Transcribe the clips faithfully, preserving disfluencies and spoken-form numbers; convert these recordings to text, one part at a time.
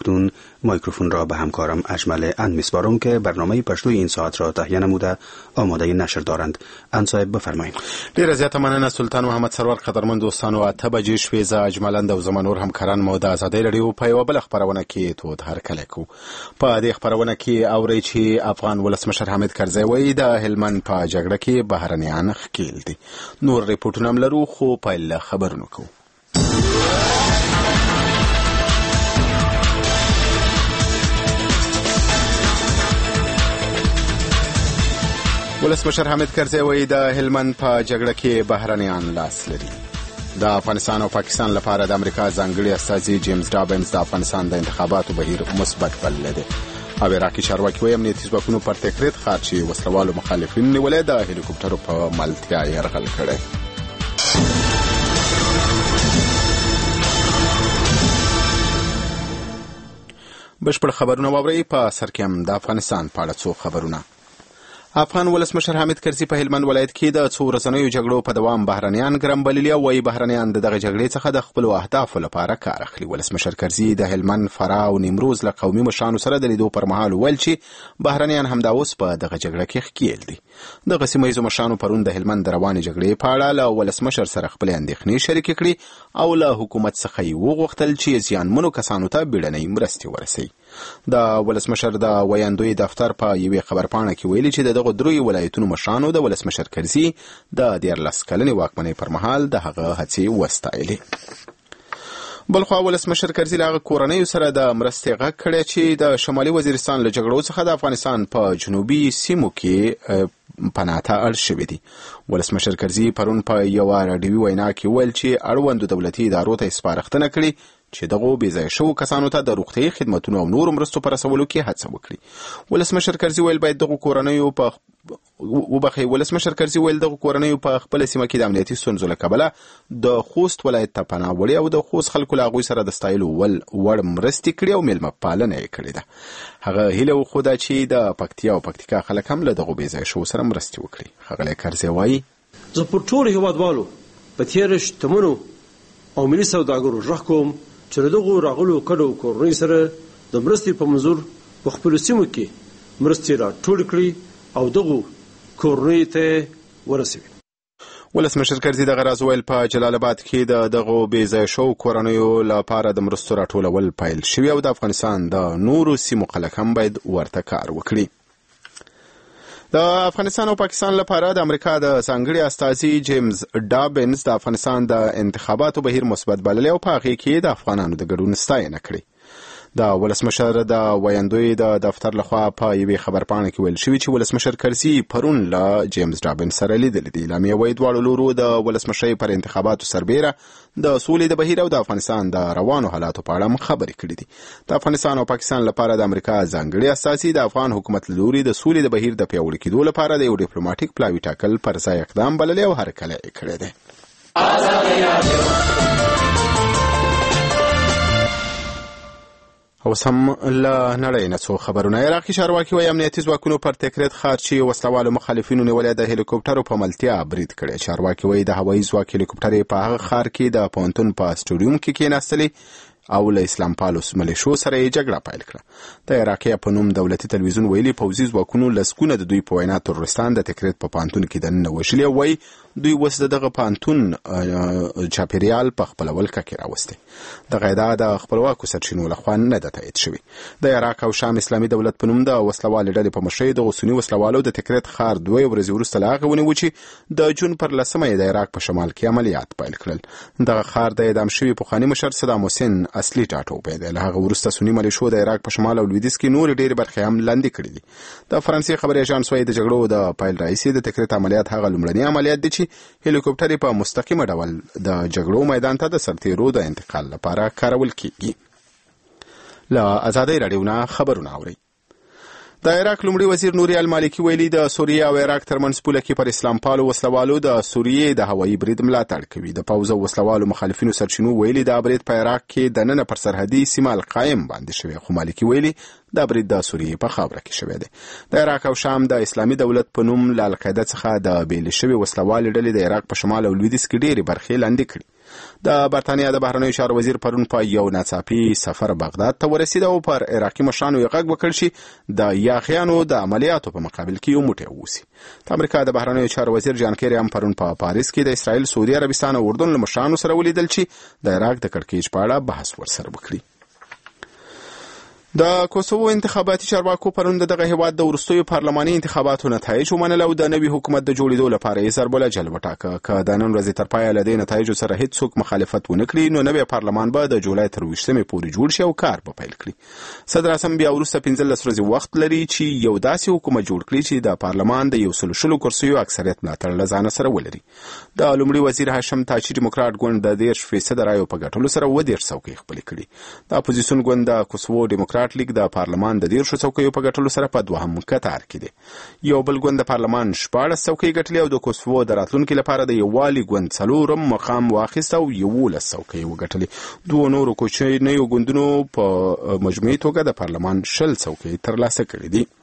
اکنون مایکروفون را به همکارم اجمل اند میسپارم که برنامه پښتو این ساعت را تهیه نموده آماده نشر دارند. ان صاحب بفرمایید. ډیره زیاته مننه سلطان محمد سرور. قدرمن دوستانو، اته بجې شوې. زه اجمل اند او زما نور همکاران مو د ازادۍ رادیو په یوه بله خپرونه کې تود هرکلی کوو. په دې خپرونه کې اورئ چې افغان ولسمشر حامد کرزی وایي د هلمند په جګړه کې بهرنیان ښکیل دي. نور ریپورټونه هم لرو، خو پیل له خبرونو کوو. ولسمشر حامد کرزی وایي د هلمند په جګړه کې بهرنیان لاس لري. د افغانستان او پاکستان لپاره د امریکا ځانګړي استازي جیمز ډابنز د افغانستان د انتخاباتو بهیر مثبت بللی دی. او عراقي چارواکي وایي امنیتي ځواکونو پر تکریت ښار چې وسلوالو مخالفین نیولې د هلیکوپټرو په ملتیا یرغل کړی. بشپړ خبرونه واورئ. په سر کې هم د افغانستان په اړه څو خبرونه. افغان ولسمشر حامد کرزي په هلمند ولایت کې د څو ورځنیو جګړو په دوام بهرنیان ګرم بللي او وایي بهرنیان د دغه جګړې څخه د خپلو اهدافو لپاره کار اخلي. ولسمشر کرزي د هلمند، فراه او نیمروز له قومي مشرانو سره د لیدو پر مهال وویل چې بهرنیان همدا اوس په دغه جګړه کې ښکیل دي. دغه سیمه ییزو مشرانو پرون د هلمند د روانې جګړې په اړه له ولسمشر سره خپلې اندېښنې شریکې کړې او له حکومت څخه یې وغوښتل چې زیانمنو کسانو ته بیړنۍ مرستې ورسوي. د ولسمشر د ویاندوی دفتر په یوې خبرپاڼه کې ویلي چې د دغه دریو ولایتونو مشرانو د ولسمشر کرزي د دیارلس کلنې واکمنۍ پر مهال د هغه هڅې وستایلې. بلخوا ولسمشر کرزي له هغه کورنیو سره د مرستې غږ کړی چې د شمالي وزیرستان له جګړو څخه د افغانستان په جنوبي سیمو کې پناه ته اړ شوي دي. ولسمشر کرزي پرون په یوه راډیوي وینا کې ویل چې اړوندو دولتي ادارو ته سپارښتنه کړې چې دغه بې ځایه شوو کسانو ته د روغتیايي خدمتونو او نورو مرستو په رسولو کې هڅه وکړي. ولسمشر کرزي ویل باید دغه کورنیو په وبخښئ ولسمشر کرزي ویل دغه کورنیو په خپله سیمه کې د امنیتي ستونزو له کبله د خوست ولایت ته پناه وړې او د خوست خلکو له هغوی سره د ستایلو وړ مرستې کړي او میلمه پالنه یې کړې ده. هغه هیله وښوده چې د پکتیا او پکتیکا خلک هم له دغو بې ځایه شوو سره مرستې وکړي. ښاغلی کرزي وایي زه پر ټولو هېوادوالو په تېره شتمنو او ملي سوداګرو غږ کوم چې له دغو راغلو کډو کورنیو سره د مرستې په منظور په خپلو سیمو کې مرستې راټولې کړي او دغو کورنیو ته ورسوي. ولسمشر کرزي دغه راز ویل په جلال آباد کې د دغو بې ځایه شوو کورنیو لپاره د مرستو راټولول پیل شوي او د افغانستان د نورو سیمو خلک هم باید ورته کار وکړي. د افغانستان او پاکستان لپاره د امریکا د ځانګړي استازي جیمز ډابنز د افغانستان د انتخاباتو بهیر مثبت بللی او په هغې کې د افغانانو د ګډون ستاینه کړې. د ولسمشر د ویاندوی د دفتر لخوا په یوې خبرپاڼه کې ویل شوي چې ولسمشر کرزي پرون له جیمز ډابنز سره لیدلي دي. اعلامیه وایي دواړو لورو د ولسمشرۍ پر انتخاباتو سربیره د سولې د بهیر او د افغانستان د روانو حالاتو په اړه هم خبرې کړې دي. د افغانستان او پاکستان لپاره د امریکا ځانګړي استازي د افغان حکومت له لوري د سولې د بهیر د پیاوړي کېدو لپاره د یو ډیپلوماټیک پلاوي ټاکل پر ځای اقدام بللی او هرکلی یې کړی دی. اوس هم له نړۍ نه څو خبرونه. عراقي چارواکي وایي امنیتي ځواکونو پر تکریت ښار چې وسلوالو مخالفینو نیولې د هلیکوپټرو په ملتیا برید کړی. چارواکي وایي د هوایي ځواک هلیکوپټر یې په هغه ښار کې د پوهنتون په سټوډیوم کې کېناستلې او له اسلام پالو ملیشو سره یې جګړه پیل کړه. د عراقي په نوم دولتي تلویزیون ویلي پوځي ځواکونو لسګونه د دوی په وینا تروریستان د تکریت په پوهنتون کې دننه وژلي او وایي دوی اوس د دغه پوهنتون چاپیریال په خپله ولکه کې راوستی. دغه ادعا د خپلواکو سرچینو لخوا نه ده تایید شوې. د عراق او شام اسلامي دولت په نوم د وسلوالې ډلې په مشرۍ دغو سني وسلوالو د تکریت ښار دوه ورځې وروسته له هغې ونیو چې د جون پر لسمه یې د عراق په شمال کې عملیات پیل کړل. دغه ښار د اعدام شوي پخواني مشر صدام حسین اصلي ټاټوبی دی. له هغه وروسته سني ملیشو د عراق په شمال او لویدیځ کې نورې ډېرې برخې هم لاندې کړي دي. د فرانسې خبري اژانس وایي د جګړو د پیل راهیسې د تکریت عملیات هغه لومړني عملیات دي چې هلیکوپټر په مستقیمه ډول د جګړو میدان ته د سرتیرو د انتقال لپاره کارول کیږي. له ازادۍ راډیو نه خبرونه اورئ. د عراق لومړي وزیر نوري المالکي ویلي د سوریه او عراق ترمنځ پوله کې پر اسلام پالو وسلوالو د سوریې د هوایي برید ملاتړ کوي. د پوځ او وسلوالو مخالفینو سرچینو ویلي دا برید په عراق کې د ننه پر سرحدي سیمه القایم باندې شوی، خو مالکي ویلي دا برید د سوریې په خاوره کې شوی دی. د عراق او شام د اسلامي دولت په نوم له القاعده څخه د بیل شوی وسلوالې ډلې د عراق په شمال او لویدیځ کې ډېرې برخې لاندې کړي. د برتانیا د بهرنیو چارو وزیر پرون په یو ناڅاپي سفر بغداد ته ورسید او پر عراقي مشرانو یې غږ وکړ چې د یاغیانو د عملیاتو په مقابل کې یو موټی ووسي. د امریکا د بهرنیو چارو وزیر جان کیری هم پرون په پاریس کې د اسرائیل، سعودي عربستان او اردن له مشرانو سره ولیدل چې د عراق د کړکېچ په اړه بحث ورسره وکړي. د کوسوو انتخاباتي چارواکو پرون دغه هیواد د وروستیو پارلماني انتخاباتو نتایج ومنل او د نوي حکومت د جوړېدو لپاره یې ضرب العجل وټاکه. که د نن ورځې تر پایه له دې نتایجو سره هیڅوک مخالفت ونه کړي نو نوی پارلمان به د جولای تر ویشتمې پورې جوړ شي او کار به پیل کړي. صدر اعظم بیا وروسته پنځلس ورځې وخت لري چې یو داسې حکومت جوړ کړي چې د پارلمان د یو سل شلو کرسیو اکثریت ملاتړ له ځانه سره ولري. د لومړي وزیر هاشم تاچي ډیموکراټ ګوند د دېرش فیصده رایو په ګټلو سره اووه دېرش څوکۍ خپلې کړي. د اپوزیسیون ګوند د کوسوو ډیموکراټ لیګ د پارلمان د دیرشو څوکیو په ګټلو سره په دوهم کتار کې دی. یو بل ګوند د پارلمان شپاړس څوکۍ ګټلې او د کوسوو د راتلونکي لپاره د یووالي ګوند څلورم مقام واخیست او یولس څوکۍ وګټلې. دوو نورو کوچنیو ګوندونو په مجموعي توګه د پارلمان شل څوکۍ ترلاسه کړې دي.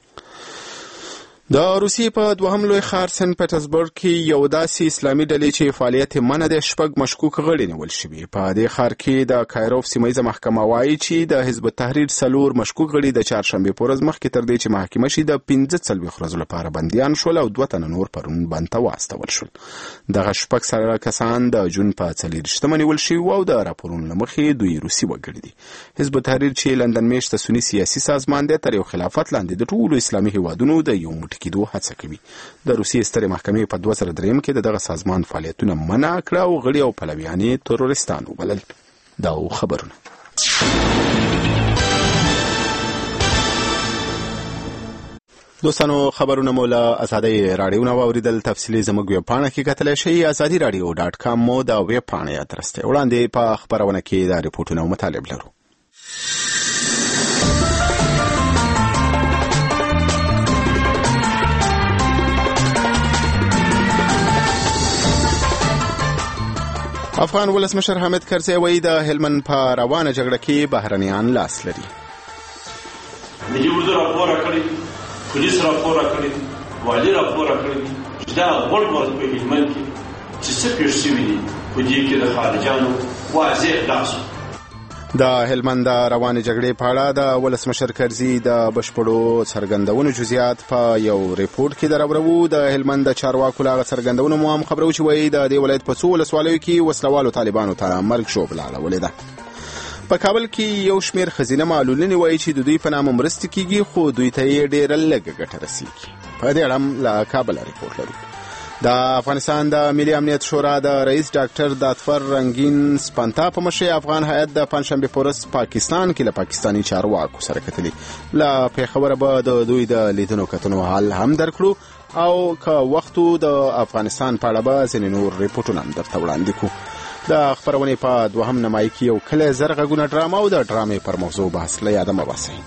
د روسیې په دوهم لوی ښار سن پیټرزبورګ کې یو داسې اسلامي ډلې چې فعالیت یې منع دی شپږ مشکوک غړي نیول شوي. په دې ښار کې د کایروف سیمه محکمه وایي چې د حزب التحریر څلور مشکوک غړي د چهارشنبې په ورځ مخکې تر دې چې محاکمه شي د پنځه څلوېښت ورځو لپاره بندیان شول او دوه تنه نور پرون بند ته واستول شول. دغه شپږ سره کسان د جون په څلېرویشتمه نیول شوي او د راپورونو له مخې دوی روسي وګړي دي. حزب التحریر چې لندن میشته سني سیاسي سازمان دی تر یو خلافت لاندې د ټولو اسلامي هیوادونو د یو موټی کېدو هڅه کوي. د روسیې سترې محکمې په دوه زره درېیم کې دغه سازمان فعالیتونه منع کړه او غړي او پلویان یې تروریستان وبلل. دا خبرونه دوستانو خبرونه مو له ازادۍ راډیو نه واوریدل. تفصیلي زموږ ویب پاڼه کې کتلی شئ. ازادي راډیو ډاټ کام مو د ویب پاڼې ادرس دی. وړاندې په خپرونه کې د ریپورټونو مطالب لرو. افغان ولسمشر حامد کرزي وایي د هلمند په روانه جګړه کې بهرنیان لاس لري. ملي وزیر راپور کړی، پولیس راپور کړی، والي راپور کړی چې دا غوړ ورځ په هلمند کې چې څه پېښ شوي دي په دې کې د خارجانو واضح لاس. د هلمند روانې جګړې په اړه د ولسمشر کرزي د بشپړو څرګندونو جزئیات په یو ریپورت کې درورو. د هلمند د چارواکو له څرګندونو مو هم خبرو چې وایي د دې ولایت په څو ولسوالیو کې وسلوالو طالبانو ته مرګ ژوبله اړولې ده. په کابل کې یو شمېر ښځینه معلولینې وایي چې د دوی په نامه مرستې کېږي خو دوی ته یې ډېره لږه ګټه رسېږي. په دې اړه هم له کابله ریپورټ لرو. د افغانستان د ملي امنیت شورا د رئیس ډاکټر داتفر رنگین سپنتا په مشرۍ افغان هیئت د پنجشنبې په ورځ پاکستان کې له پاکستاني چارواکو سره کتلي. له پېښوره به د دوی د لیدنو کتنو حال هم درکړو او که وختو د افغانستان په اړه به ځینې نور ریپورټونه هم درته وړاندې کړو. د خپرونې په دوهم نمایي کې یو کلی زر غږونه ډرامه او د ډرامې پر موضوع بحث له یاده مه باسئ.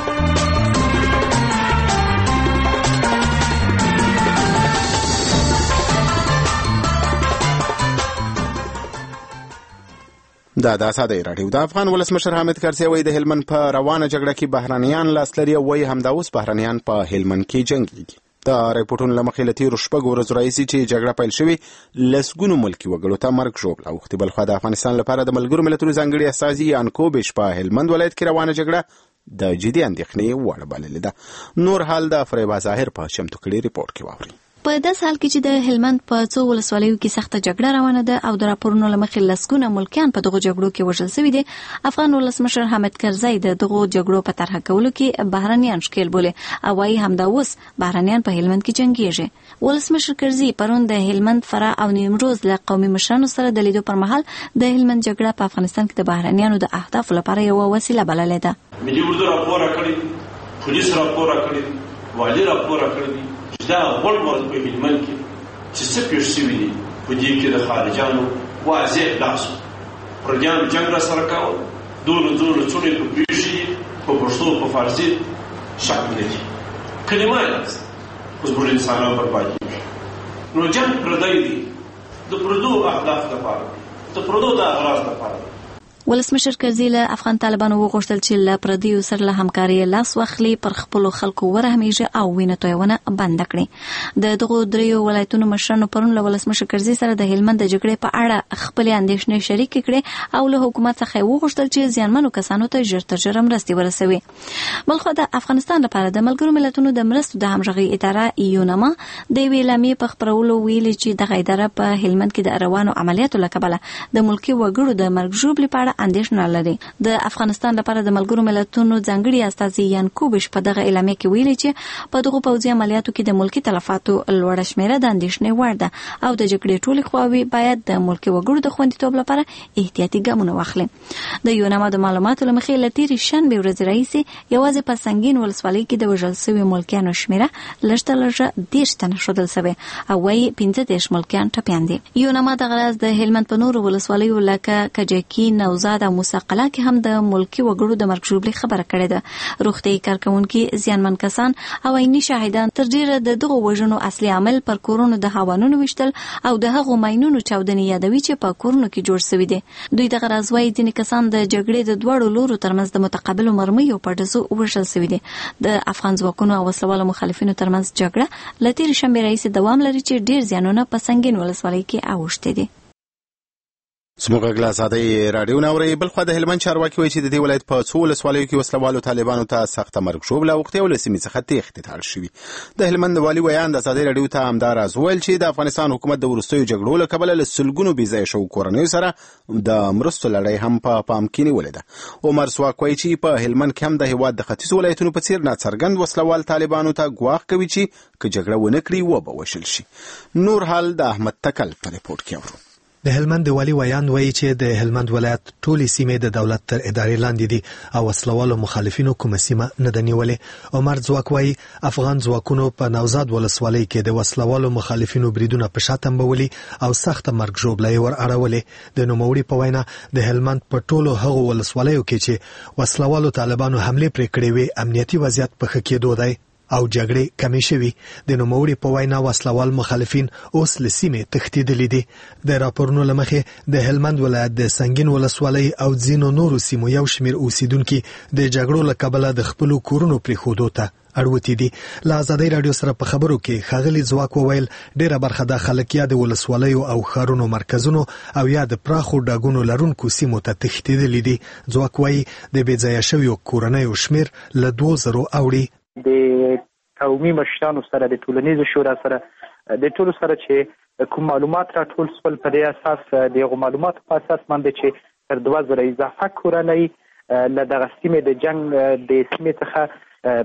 دا د ازادۍ راډیو. د افغان ولسمشر حامد کرزي وایي د هلمند په روانه جګړه کې بهرنیان لاس لري او وایي همدا اوس بهرنیان په هلمند کې جنګېږي. د ریپورټونو له مخې له تېرو شپږو ورځو راهیسې چې جګړه پیل شوې لسګونو ملکي وګړو ته مرګ ژوبله اوښتې. بلخوا د افغانستان لپاره د ملګرو ملتونو ځانګړي استازي یانکو بیش په هلمند ولایت کې روانه جګړه د جدي اندېښنې وړ بللې ده. نور حال د فریبا ظاهر په چمتو کړي ریپورټ کې واورئ. په داسې حال کې چې د هلمند په څو ولسوالیو کې سخته جګړه روانه ده او د راپورونو له مخې لسګونه ملکیان په دغو جګړو کې وژل شوي دي، افغان ولسمشر حامد کرزي د دغو جګړو په طرحه کولو کې بهرنیان ښکېل بولي او وایي همدا اوس بهرنیان په هلمند کې جنګېږي. ولسمشر کرزي پرون د هلمند، فراه او نیمروز له قومي مشرانو سره د لیدو پر مهال د هلمند جګړه په افغانستان کې د بهرنیانو د اهدافو لپاره یوه وسیله بللې ده. ملي وزیر راپور کړی، پولیس راپور کړی، والي راپور کړی دا غوړ ورځ په هلمند کې چې څه پېښ شوي دي په دې کې د خارجانو واضح لاس. پردیانو جنګ را سره کاوه، دونه دونه څوڼې په پېښې په پښتو په فارسي شک نه دي. کلمه یې نسته، اوس زموږ انسانان بربادېږي. نو جنګ پردی دی د پردو اهداف لپاره، د پردو د اغراض لپاره. ولسمشر کرزي له افغان طالبانو وغوښتل چې له پردیو سره له همکاري لاس واخلي، پر خپل خلکو ورهمیږي او وینه تویونه بند کړي. د دغو دریو ولایتونو مشرانو پرون له ولسمشر کرزي سره د هلمند د جګړې په اړه خپل اندېښنې شریک کړي او له حکومت څخه وغوښتل چې زیانمنو کسانو ته ژر تر ژره مرستې ورسوي. بلخو د افغانستان لپاره د ملګرو ملتونو د مرستو د همغږي اداره یونما د یوې اعلامیې په خپرولو ویلي چې دغه اداره په هلمند کې د روانو عملیاتو له کبله د ملکي وګړو د مرګ ژوبلې په اړه اندېښنه لري. د افغانستان لپاره د ملګرو ملتونو ځانګړي استازي یانکوبش په دغه اعلامیه کې ویلي چې په دغو پوځي عملیاتو کې د ملکي تلفاتو لوړه شمیره د اندېښنې وړ ده او د جګړې ټولې خواوې باید د ملکي وګړو د خوندیتوب لپاره احتیاطي ګامونه واخلي. د یونما د معلوماتو له مخې له تېرې شنبې ورځې راهیسې یوازې په سنګین ولسوالۍ کې د وژل شوي ملکیانو شمیره لږ تر لږه دېرش تنه ښودل شوې او وايي پنځه دېرش ملکیان ټپیان دي. یونما دغه راز د هلمند په نورو ولسوالیو لکه کجکي، نوزاد او موسی قلعه کې هم د ملکي وګړو د مرګ ژوبلې خبره کړې ده. روغتیايي کارکوونکي، زیانمن کسان او عیني شاهدان تر ډیره د دغو وژنو اصلي عامل پر کورونو د هاوانونو ویشتل او د هغو ماینونو چاودنې یادوي چې په کورونو کې جوړ شوي دي. دوی دغه راز وايي ځینې کسان د جګړې د دواړو لورو ترمنځ د متقابلو مرمیو په ډزو وژل شوي دي. د افغان ځواکونو او وسلوالو مخالفینو ترمنځ جګړه له تېرې شنبې راهیسې دوام لري چې ډېر زیانونه په سنګین ولسوالۍ کې اوښتي دي. زموږ غږ له ازادۍ راډیو نه اورئ. بلخوا د هلمند چارواکي وایي چې د دې ولایت په څو ولسوالیو کې وسلوالو طالبانو ته سخته مرګ ژوبله اوښتې او له سیمې څخه تېښتې ته اړ شوي. د هلمند والي ویان د ازادۍ راډیو ته همدا راز وویل چې د افغانستان حکومت د وروستیو جګړو له کبله له سلګونو بېځایه شوو کورنیو سره د مرستو لړۍ هم په پام کې نیولې ده. عمر ځواک وایي چې په هلمند کې هم د هېواد د ختیځو ولایتونو په څېر ناڅرګند وسلوال طالبانو ته ګواښ کوي چې که جګړه ونه کړي وبه وژل شي. نور حال د احمد تکل په ریپورټ کې اورو. د هلمند والي ویان وایي چې د هلمند ولایت ټولې سیمې د دولت تر ادارې لاندې دي او وسلوالو مخالفینو کومه سیمه نه ده نیولې. عمر ځواک وایي افغان ځواکونو په نوزاد ولسوالۍ کې د وسلوالو مخالفینو بریدونه په شا تنبولي او سخته مرګ ژوبله یې ور اړولې. د نوموړي په وینا د هلمند په ټولو هغو ولسوالیو کې چې وسلوالو طالبانو حمله پرې کړې وي امنیتي وضعیت په ښه کېدو دی او جګړې کمې شوي. د نوموړي په وینا وسلوال مخالفین اوس له سیمې تښتېدلي دي. د راپورونو له مخې د هلمند ولایت د سنګین ولسوالۍ او ځینو نورو سیمو یو شمېر اوسیدونکي د جګړو له کبله د خپلو کورونو پرېښودو ته اړوتي دي. له ازادۍ راډیو سره په خبرو کې ښاغلي ځواک وویل ډېره برخه د خلک یا د ولسوالیو او ښارونو مرکزونو او یا د پراخو ډاګونو لرونکو سیمو ته تښتېدلي دي. ځواک وایي د بېځایه شویو کورنیو شمېر له دوو زرو اوړي. د قومي مشرانو سره د ټولنیزو شورا سره د ټولو سره چې کوم معلومات را ټول سول په دې اساس د هغو معلوماتو په اساس باندې چې تر دوه زره اضافه کورنۍ له دغه سیمې د جنګ د سیمې څخه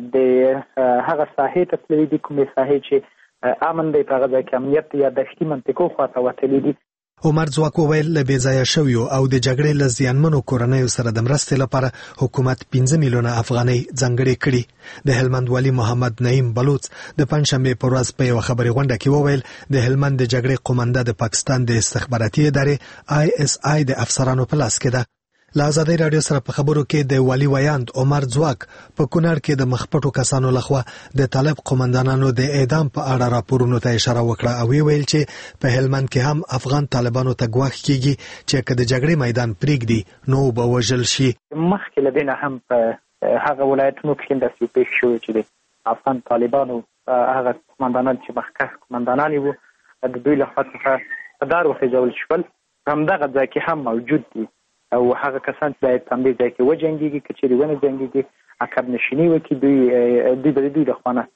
د هغه ساحې ته تللي دي کومې ساحې چې امن دی په هغه ځای کې امنیت یا دښتي منطقو خواته وتلي دي. عمر ځواک وویل له بېځایه شویو او د جګړې له زیانمنو کورنیو سره د مرستې لپاره حکومت پنځه میلیونه افغانۍ ځانګړې کړي. د هلمند والي محمد نعیم بلوچ د پنځشنبې په ورځ په یوه خبري غونډه کې وویل د هلمند د جګړې قومنده د پاکستان د استخباراتي ادارې آی اس آی د افسرانو په لاس کې ده. له ازادۍ راډیو سره په خبرو کې د والي ویاند عمر ځواک په کونړ کې د مخپټو کسانو لخوا د طالب قومندانانو د اعدام په اړه راپورونو ته اشاره وکړه او ویل چې په هلمند کې هم افغان طالبانو ته ګواښ کیږي چې که د جګړې میدان پرېږدي نو به وژل شي. مخکې له دې نه هم په هغه ولایتونو کې داسې پېښې شوې چې د افغان طالبانو هغه قومندانان چې مخکښ قومندانان وو د دوی لخوا څخه په دار وخېژول شول همدغه ځای کې هم موجود دي او هغه کسان چې باید په همدې ځای کې وجنګېږي که چېرې ونه جنګېږي عقب نشیني وکړي دوی دوی به د دوی لخوا نه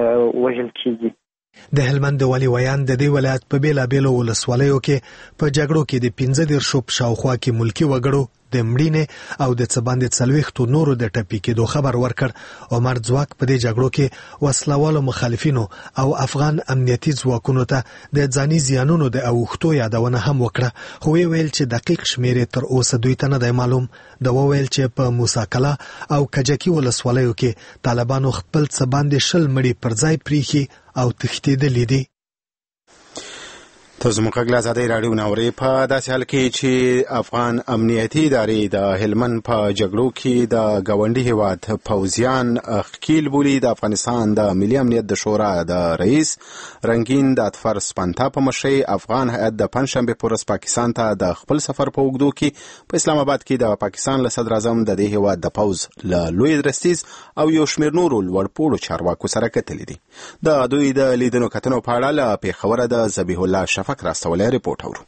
وژل کېږي. د هلمند والي ویان د دې ولایت په بېلابېلو ولسوالیو کې په جګړو کې د پنځه دېرشو په شاوخوا کې ملکي وګړو د مړینې او د څه باندې څلوېښتو نورو د ټپي کېدو خبر ورکړ. عمر ځواک په دې جګړو کې وسلوالو مخالفینو او افغان امنیتي ځواکونو ته د ځاني زیانونو د اوښتو یادونه هم وکړه خو ویل چې دقیق شمېر تر اوسه دوی ته نه دی معلوم. د وویل چې په موسی قلعه او کجکي ولسوالیو کې طالبانو خپل څه باندې شل مړي پر ځای پریښي او تښتېدلي دي. تاسو موږ غږ آزادۍ رادیو ناوري په داسې حال کې چې افغان امنیتي ادارې د هلمند په جګړو کې د ګاونډي هیواد پوځیان خکیل بولي. د افغانستان د ملي امنیت د شورا د رئیس رنگین دادفر سپنتا په مشرۍ افغان هیئت د پنځشنبه په ورځ پاکستان ته د خپل سفر په اوږدو کې په اسلام آباد کې د پاکستان له صدر اعظم د دې هیواد د پوځ له لوی درستیز او یو شمېر نورو لوړپوړو چارواکو سره کتلي دي. د دوی د لیدنو کتنو په اړه له پېښوره د ذبیح الله شفق راستولی ریپورټ اورو.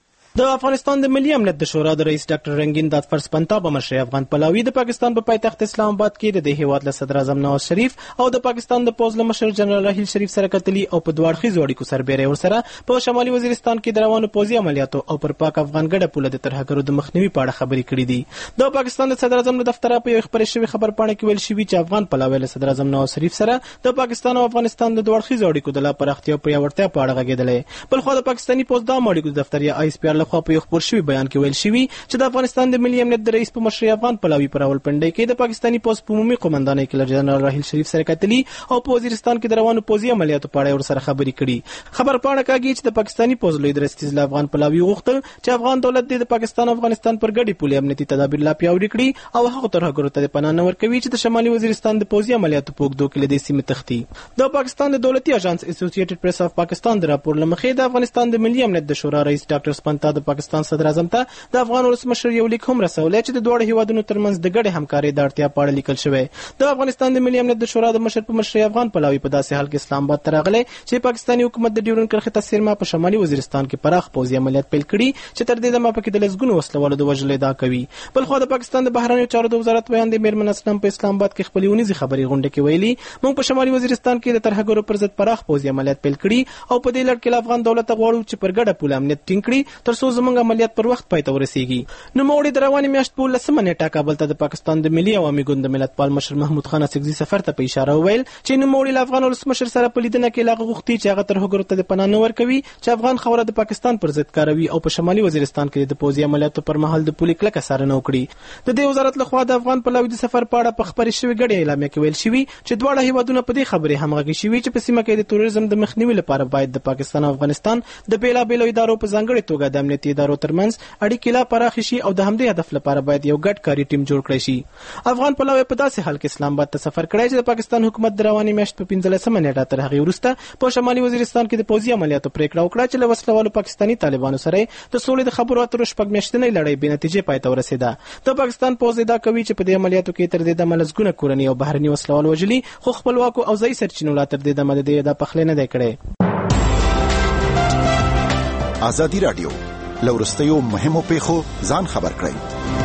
د افغانستان د ملي امنیت د شورا د رئیس ډاکټر رنگین دادفر سپنتا په مشرۍ افغان پلاوی د پاکستان په پایتخت اسلام آباد کې د دې هیواد له صدر اعظم نواز شریف او د پاکستان د پوځ له مشر جنرال راحیل شریف سره کتلي او په دوه اړخیزو اړیکو سربېره ورسره په شمالي وزیرستان کې د روانو پوځي عملیاتو او پر پاک افغان ګډه پوله د ترهګرو د مخنیوي په اړه خبرې کړې دي. د پاکستان د صدر اعظم له دفتره په یو خبرې شوې خبر پاڼه کې ویل شوي چې افغان پلاوی له صدر اعظم نواز شریف سره د پاکستان او افغانستان د دوه اړخیزو اړیکو د لا پراختیا او پیاوړتیا په اړه غږېدلې. بل خو د پاکستاني پوځ د اړیکو دفتر یا آی اس پی آر لخوا په یو خبر شوي بیان کې ویل شوي چې د افغانستان د ملي امنیت د رئیس په مشرۍ افغان پلاوی پر راولپنډۍ کې د پاکستاني پوځ په عمومي قومندانۍ کې جنرال راحیل شریف سره کتلي او په وزیرستان کې د روانو پوځي عملیاتو په اړه ورسره خبرې کړي. خبر پاڼه کاږي چې د پاکستاني پوځ لوی درستیز له افغان پلاوی غوښتل چې افغان دولت د پاکستان او افغانستان پر ګډې پولې امنیتي تدابیر لا پیاوړي کړي او هغه ترهګرو ته پناه نه ورکوي چې د شمالي وزیرستان د پوځي عملیاتو په اوږدو کې له دې سیمې تښتي. د پاکستان د دولتي اژانس اسوسییټډ پریس اف پاکستان د راپور له مخې د افغانستان د ملي امنیت د شورا رئیس ډاکټر سپنتا د پاکستان صدر اعظم ته د افغان ولسمشر یو لیک هم رسولی چې د دواړو هیوادونو ترمنځ د ګډې همکارۍ د اړتیا په اړه لیکل شوی. د افغانستان د ملي امنیت د شورا د مشر په مشرۍ افغان پلاوی په داسې حال کې اسلام آباد ته راغلی چې پاکستاني حکومت د ډیورنډ کرښې تر سیمه په شمالي وزیرستان کې پراخ پوځي عملیات پیل کړي چې تر دې دمه پکې د لسګونو وسلوالو د وژلو ادعا کوي. بل خو د پاکستان د بهرنیو چارو د وزارت بیان د میرمن اسلم په اسلام آباد کې خپلې ونیزې خبرې غونډه کې ویلي موږ په شمالي وزیرستان کې د ترهګرو پر ضد پراخ پوځي عملیات پیل کړي او په دې لړ کې افغان دولت غواړو چې پر ګډه پوله امنیت ټینګ کړي تر څو زموږ عملیات پر وخت پای ته ورسیږي. نو موږ د روانې میاشت په لسمه نیټه کابل ته د پاکستان د ملي عوامي ګوند د ملتپال مشر محمود خان اسکزي سفر ته په اشاره وویل چې نوموړي له افغان ولسمشر سره په لیدنه کې لا غوښتي چې هغه ترهګرو ته د پناه نه ورکوي چې افغان خوره د پاکستان پر ضد کاروي او په شمالي وزیرستان کې د پوځي عملیاتو پر مهال د پولې کلکه څارنه وکړي. د دې وزارت لخوا د افغان پلاوی د سفر په اړه په خبرې شوې ګډې اعلامیه کې ویل شوي چې دواړه هیوادونه په دې خبرې همغږي شوي چې په سیمه کې د تروریزم د مخنیوي لپاره باید د پاکستان او افغانستان د بیلابیلو ادارو په ځانګړې توګه د امنیتي ادارو ترمنځ اړیکې لا پراخې شي او د همدې هدف لپاره باید یو ګډ کاري ټیم جوړ کړی شي. افغان پلاوی په داسې حال کې اسلام آباد ته سفر کړی چې د پاکستان حکومت د روانې میاشت په پنځلسمه نیټه تر هغې وروسته په شمالي وزیرستان کې د پوځي عملیاتو پرېکړه وکړه چې له وسلوالو پاکستاني طالبانو سره د سولې د خبرو اترو شپږ میاشتنۍ لړۍ بې نتیجې پای ته ورسېده. د پاکستان پوځ ادعا کوي چې په دې عملیاتو کې تر دې دمه لسګونه کورني او بهرني وسلوال وژلي خو خپلواکو او ځایي سرچینو لا تر دې دمه د دې ادعا پخلی نه دی کړی. ازادي راډیو له وروستیو مهمو پیښو ځان خبر کړئ.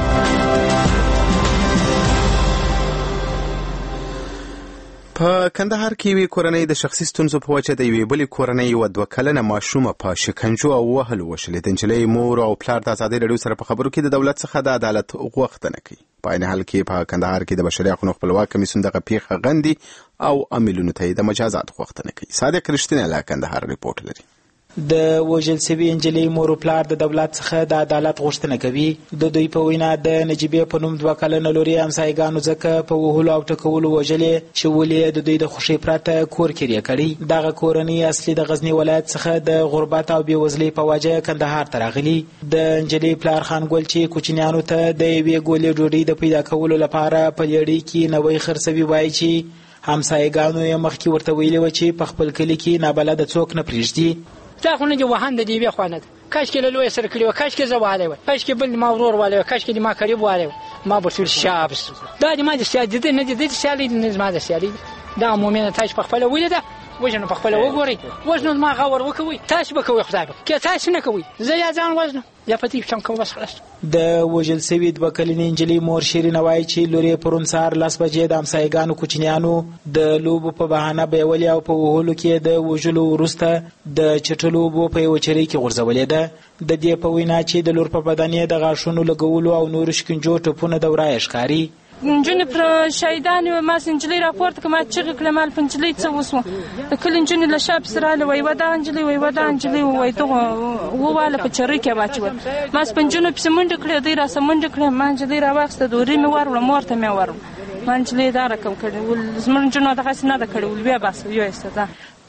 په کندهار کې وی کورنۍ د شخصي ستونزو په وجه د یوې بلې کورنۍ یوه دوه کلنه ماشومه په شکنجو او وهلو وشلې. د نجلۍ مور او پلار د ازادۍ راډیو سره په خبرو کې د دولت څخه د عدالت غوښتنه کوي. په عین حال کې په کندهار کې د بشري حقوقو خپلواک کمیسیون دغه پیښه غندي او عاملونو ته د مجازات غوښتنه کوي. صادق رښتینی له کندهار ریپورټ لري. د وژل شوي نجلۍ مور او پلار د دولت څخه د عدالت غوښتنه کوي. د دوی په وینا د نجیبې په نوم دوه کلنه لورې همسایګانو ځکه په وهلو او ټکولو وژلې چې ولې د دوی د خوښۍ پرته کور کرایه کړی. دغه کورنۍ اصلي د غزني ولایت څخه د غربت او بېوزلۍ په وجه کندهار ته راغلي. د نجلۍ پلار خانګل چې کوچنیانو ته د یوې ګولې ډوډۍ د پیدا کولو لپاره په لیړۍ کې نوی خرڅوي وایي چې همسایګانو یې مخکې ورته ویلي وه چې په خپل کلي کې نابلده څوک نه پرېږدي. دا خو نه دي وهن د دیوې خوا نه ده. کاشکې له لویه سره کړي وه، کاشکې زه والی وی، کاشکې بل ما ورور والی وی، کاشکې د ما قریب والی وی، ما به ټول شابس. دا د ما د سیالي د نه د د سیالي نه زما د سیالي دا عمومي تاسو په خپله ولیده وژنه په خپله وګورئ. وژنو زما غور وکوئ، تاسو به کوئ خدای به که تاسو نه کوئ زه یا ځان وژنم یا په دې چم کوم بس خلاص. د وژل سوي دوه کلنې نجلۍ مور شیرینه وایي چې لور یې پرون سهار لس بجې د همسایګانو کوچنیانو د لوبو په بهانه بیولې او په وهلو کې د وژلو وروسته د چټلو اوبو په یوه چرۍ کې غورځولې ده. د دې په وینا چې د لور په بدن یې د غاښونو لګولو او نورو شکنجو ټپونه د ورایه ښکاري. نجونې پر شهیدانې وې، ما نجلۍ راپورته کړه، ما چغې کړې مال په نجلۍ څه وسوه. د کلي نجونې له شا پسې راغلې وایي یوه دغه نجلۍ وایي یوه دغه نجلۍ وایي دغه وواله په چرۍ کې یې واچول. ما په نجونو پسې منډې کړې، دوی راسه منډې کړې، ما نجلۍ راواخیسته دورې مې وروړه، مور ته مې وروړه. ما نجلۍ دا رقم کړې زموږ نجونو دغسې نه ده کړې ول بیا بس یو ایسته ده.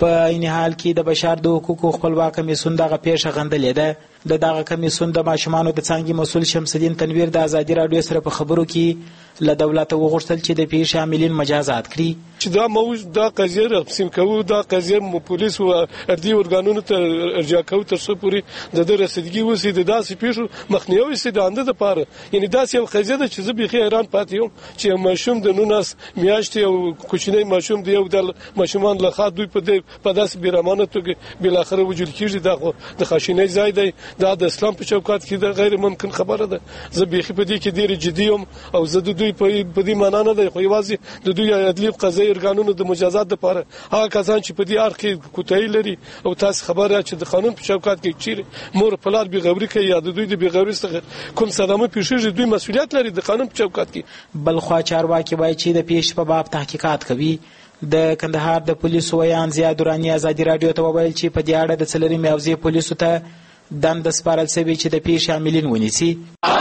په عین حال کې د بشر د حقوقو خپلواک کمیسیون دغه پیښه غندلې ده. د دغه کمیسیون د ماشومانو د څانګې مسؤل شمس الدین تنویر د ازادي راډیو سره په خبرو کې له دولته وغوښتل چې د پیښې عاملین مجازات کړي. چې دا موضوع دا قضیه تقسیم کوو، دا قضیه پولیس او اردي ارګانونو ته ارجاع کوو تر څو پورې د د رسیدګي وسی د داسې پیښو مخنیوي سي د انده لپاره. یعنی داسې یو قضیه ده چې زه بيخي حیران پاتې یم چې ماشوم د نونس میاشتې او کوچنی ماشوم دی یو د ماشومان له خوا دوی په دې په داسې بیرمانه توګه بل اخر وجود کیږي. دا د خاشینۍ ځای دی، دا د اسلام په چوکاټ کې د غیر ممکن خبره ده. زه بيخي په دې کې ډیر جدي یم او زه د دوی په دې معنا نه دی خو یوازې د دوی عدلي قضایي ارګانونو د مجازات لپاره هغه کسان چې په دې اړه کې کوتاهي لري او تاسو خبره چې د قانون په چوکاټ کې چیرې مور پلار بغوري کوي یا د دوی د بغوري څخه کوم صدمه پیښیږي دوی مسؤلیت لري د قانون په چوکاټ کې. بل خوا چارواکي وایي چې د پیښې په باب تحقیقات کوي. د کندهار د پولیسو ویان ضیا دراني ازادي راډیو ته وویل چې په دې اړه د څلورمې حوزې پولیسو ته دنده سپارل شوې چې د پیښې عاملین ونیسي.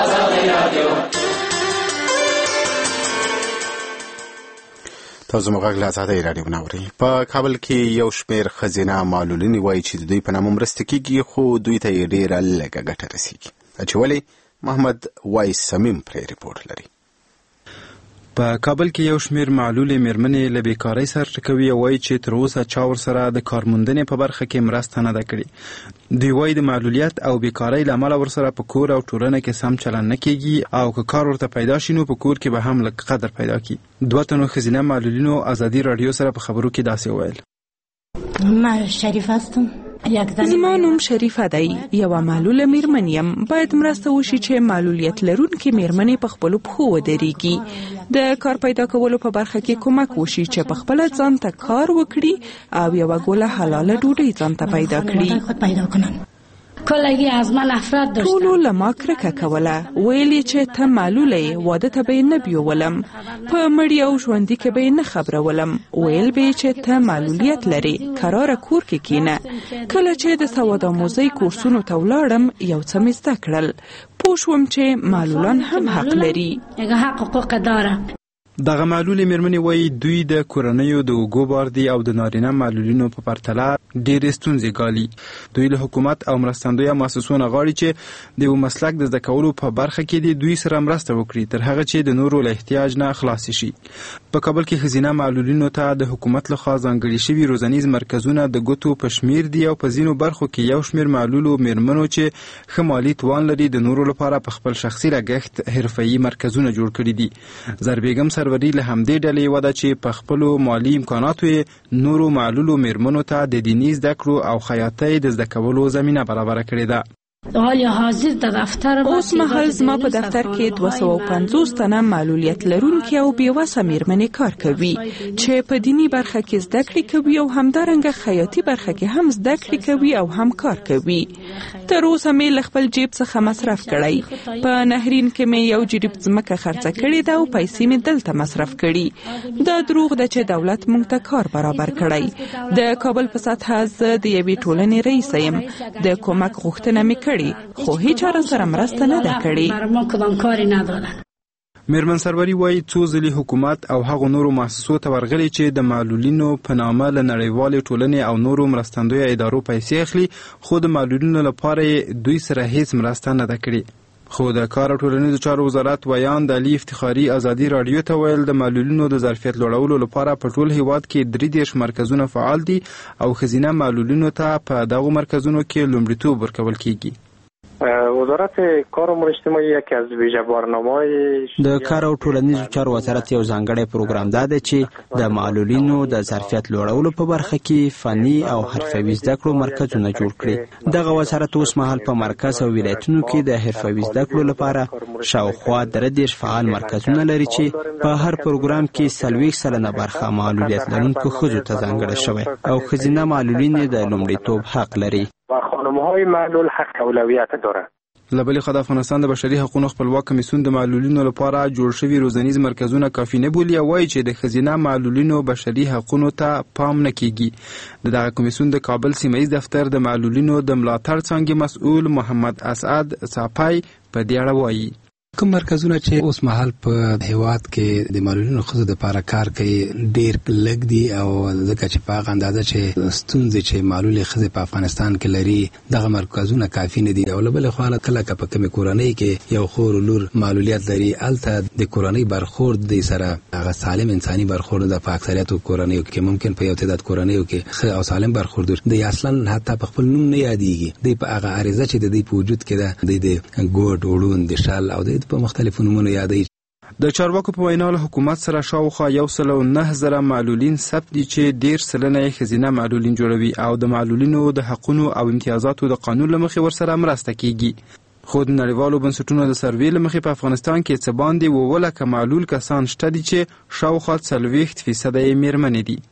تاسو موږ له ازادي راډیو ناوړي. په کابل کې یو شمېر خزینه معلولین وایي چې دوی په نامه مرسته کیږي خو دوی ته ډیره لږه ګټه رسیږي. اچولې محمد وایس سمیم پرې ریپورت لري. په کابل کې یو شمېر معلول میرمنې له بیکارۍ سره ټکوي او وایي چې تر اوسه چا ورسره د کارموندنې په برخه کې مرسته نه ده کړې. دوی وایي د معلولیت او بیکارۍ له امله ورسره په کور او ټولنه کې سم چلند نه کیږي او که کار ورته پیدا شي نو په کور کې به هم لږ قدر پیدا کړي. دوه تنو ښځینه معلولینو ازادي راډیو سره په خبرو کې داسې وویل. ما شریف هستم. زما نوم شریفه دی. یوه معلوله میرمن یم. باید مرسته وشي چې معلولیت لرونکې میرمنې په خپلو پښو ودرېږي. د کار پیدا کولو په برخه کې کومک وشي چې په خپله ځان ته کار وکړي او یوه ګوله حلاله ډوډۍ ځان ته پیدا کړي. کلگی از من نفرت داشتن. ټولو له ما کرکه کوله. ویل یې چې ته معلوله یې، واده ته به یې نه بیولم، په مړي او ژوندي کې به یې نه خبرولم. ویل به یې چې ته معلولیت لرې، کراره کور کې کینه. کله چې د سواد آموزۍ کورسونو ته ولاړم یو څه مې زده کړل. پوه شوم چې معلولان هم حق لري. حق حقوق داره. دغه معلولې میرمنې وایي دوی د کورنیو د اوږو بار دي او د نارینه معلولینو په پرتله ډېرې ستونزې ګالي. دوی له حکومت او مرستندویه مؤسسو نه غواړي چې د یو مسلک د زده کولو په برخه کې د دوی سره مرسته وکړي تر هغه چې د نورو له احتیاج نه خلاص شي. په کابل کې ښځینه معلولینو ته د حکومت لخوا ځانګړي شوي روزنیز مرکزونه د ګوتو په شمیر دي او په ځینو برخو کې یو شمیر معلولو میرمنو چې ښه مالي توان لري د نورو لپاره په خپل شخصي لګښت حرفه‌ایي مرکزونه جوړ کړي دي. زربیګم سروری له همدې ډلې وده چې په خپلو مالي امکاناتو یې نورو معلولو میرمنو ته د دیني زده کړو او خیاطۍ د زده کولو زمینه برابره کړې ده. اوس مهال زما په دفتر کې دوه سوه او پنځوس تنه معلولیت لرونکي او بېوسه میرمنې کار کوي چې په دیني برخه کې زده کړې کوي او همدارنګه خیاطي برخه کې هم زده کړې کوي او هم کار کوي. تر اوسه مې له خپل جیب څخه مصرف کړی. په نهرین کې مې یو جریب ځمکه خرڅه کړې ده او پیسې مې دلته مصرف کړي. دا دروغ ده چې دولت موږ ته کار برابر کړی. د کابل په سطحه زه د یوې ټولنې رئیس یم. د کومک غوښتنه مې خو هیچ چا سره مرسته نه ده کړې. میرمن سروری وایي څو ځلې حکومت او هغو نورو مؤسسو ته ورغلي چې د معلولینو په نامه له نړیوالې ټولنې او نورو مرستندویه ادارو پیسې اخلي خو د معلولینو لپاره دوی سره هیڅ مرسته نه ده کړې. خو د کار او ټولنیزو چارو وزارت ویان د علي افتخاري ازادي راډیو ته ویل د معلولینو د ظرفیت لوړولو لپاره په ټول هیواد کې درې دېرش مرکزونه فعال دي او ښځینه معلولینو ته په دغو مرکزونو کې لومړیتوب ورکول کیږي. وزارت کار امور اجتماعی یکی از ویژه برنامه‌های د کار او ټولنیزو چارو وزارت یو ځانګړی پروګرام دا دی چې د معلولینو د ظرفیت لوړولو په برخه کې فني او حرفوي زده کړو مرکزونه جوړ کړي. دغه وزارت اوس مهال په مرکز او ولایتونو کې د حرفوي زده کړو لپاره شاوخوا درې دېرش فعال مرکزونه لري چې په هر پروګرام کې څلوېښت سلنه برخه معلولیت لرونکو ښځو ته ځانګړې شوې او ښځینه معلولین د لومړیتوب حق لري. و خانم‌های معلول حق اولویت دارند. له بلې خوا د افغانستان د بشري حقوقو خپلواک کمیسیون د معلولینو لپاره جوړ شوي روزنیز مرکزونه کافي نه بولي او وایي چې د ښځینه معلولینو بشري حقوقو ته پام نه کیږي. د دغه کمیسیون د کابل سیمه ییز دفتر د معلولینو د ملاتړ څانګې مسؤل محمد اسعد صافی په دې اړه وایي. کوم مرکزونه چې اوس مهال په هیواد کې د معلولینو ښځو دپاره کار کوي ډېر لږ دي او ځکه چې په هغه اندازه چې ستونزې چې معلولې ښځې په افغانستان کې لري دغه مرکزونه کافي نه دي او له بلې خوا کله که په کومې کورنۍ کې یو خور و لور معلولیت لري هلته د کورنۍ برخورد دی سره هغه سالم انساني برخورد ده په اکثریتو کورنیو کې ممکن په یو تعداد کورنیو کې ښه او سالم برخورد دی اصلا حتی په خپل نوم نه یادېږي دی په هغه عریضه چې د دوی په وجود کې ده دی د ګوډ وړون د شل او د په مختلفو نومونو یادوي. د چارواکو په وینا له حکومت سره شاوخوا یو سل او نه زره معلولین ثبت دي چې ډیر سلنه یې ښځینه معلولین جوړوي او د معلولینو د حقونو او امتیازاتو د قانون له مخې ورسره مرسته کیږي. خو د نړیوالو بنسټونو د سروې له مخې په افغانستان کې څه باندې اووه لکه معلول کسان شته دي چې شاوخوا څلوېښت فیصده یې میرمنې دي.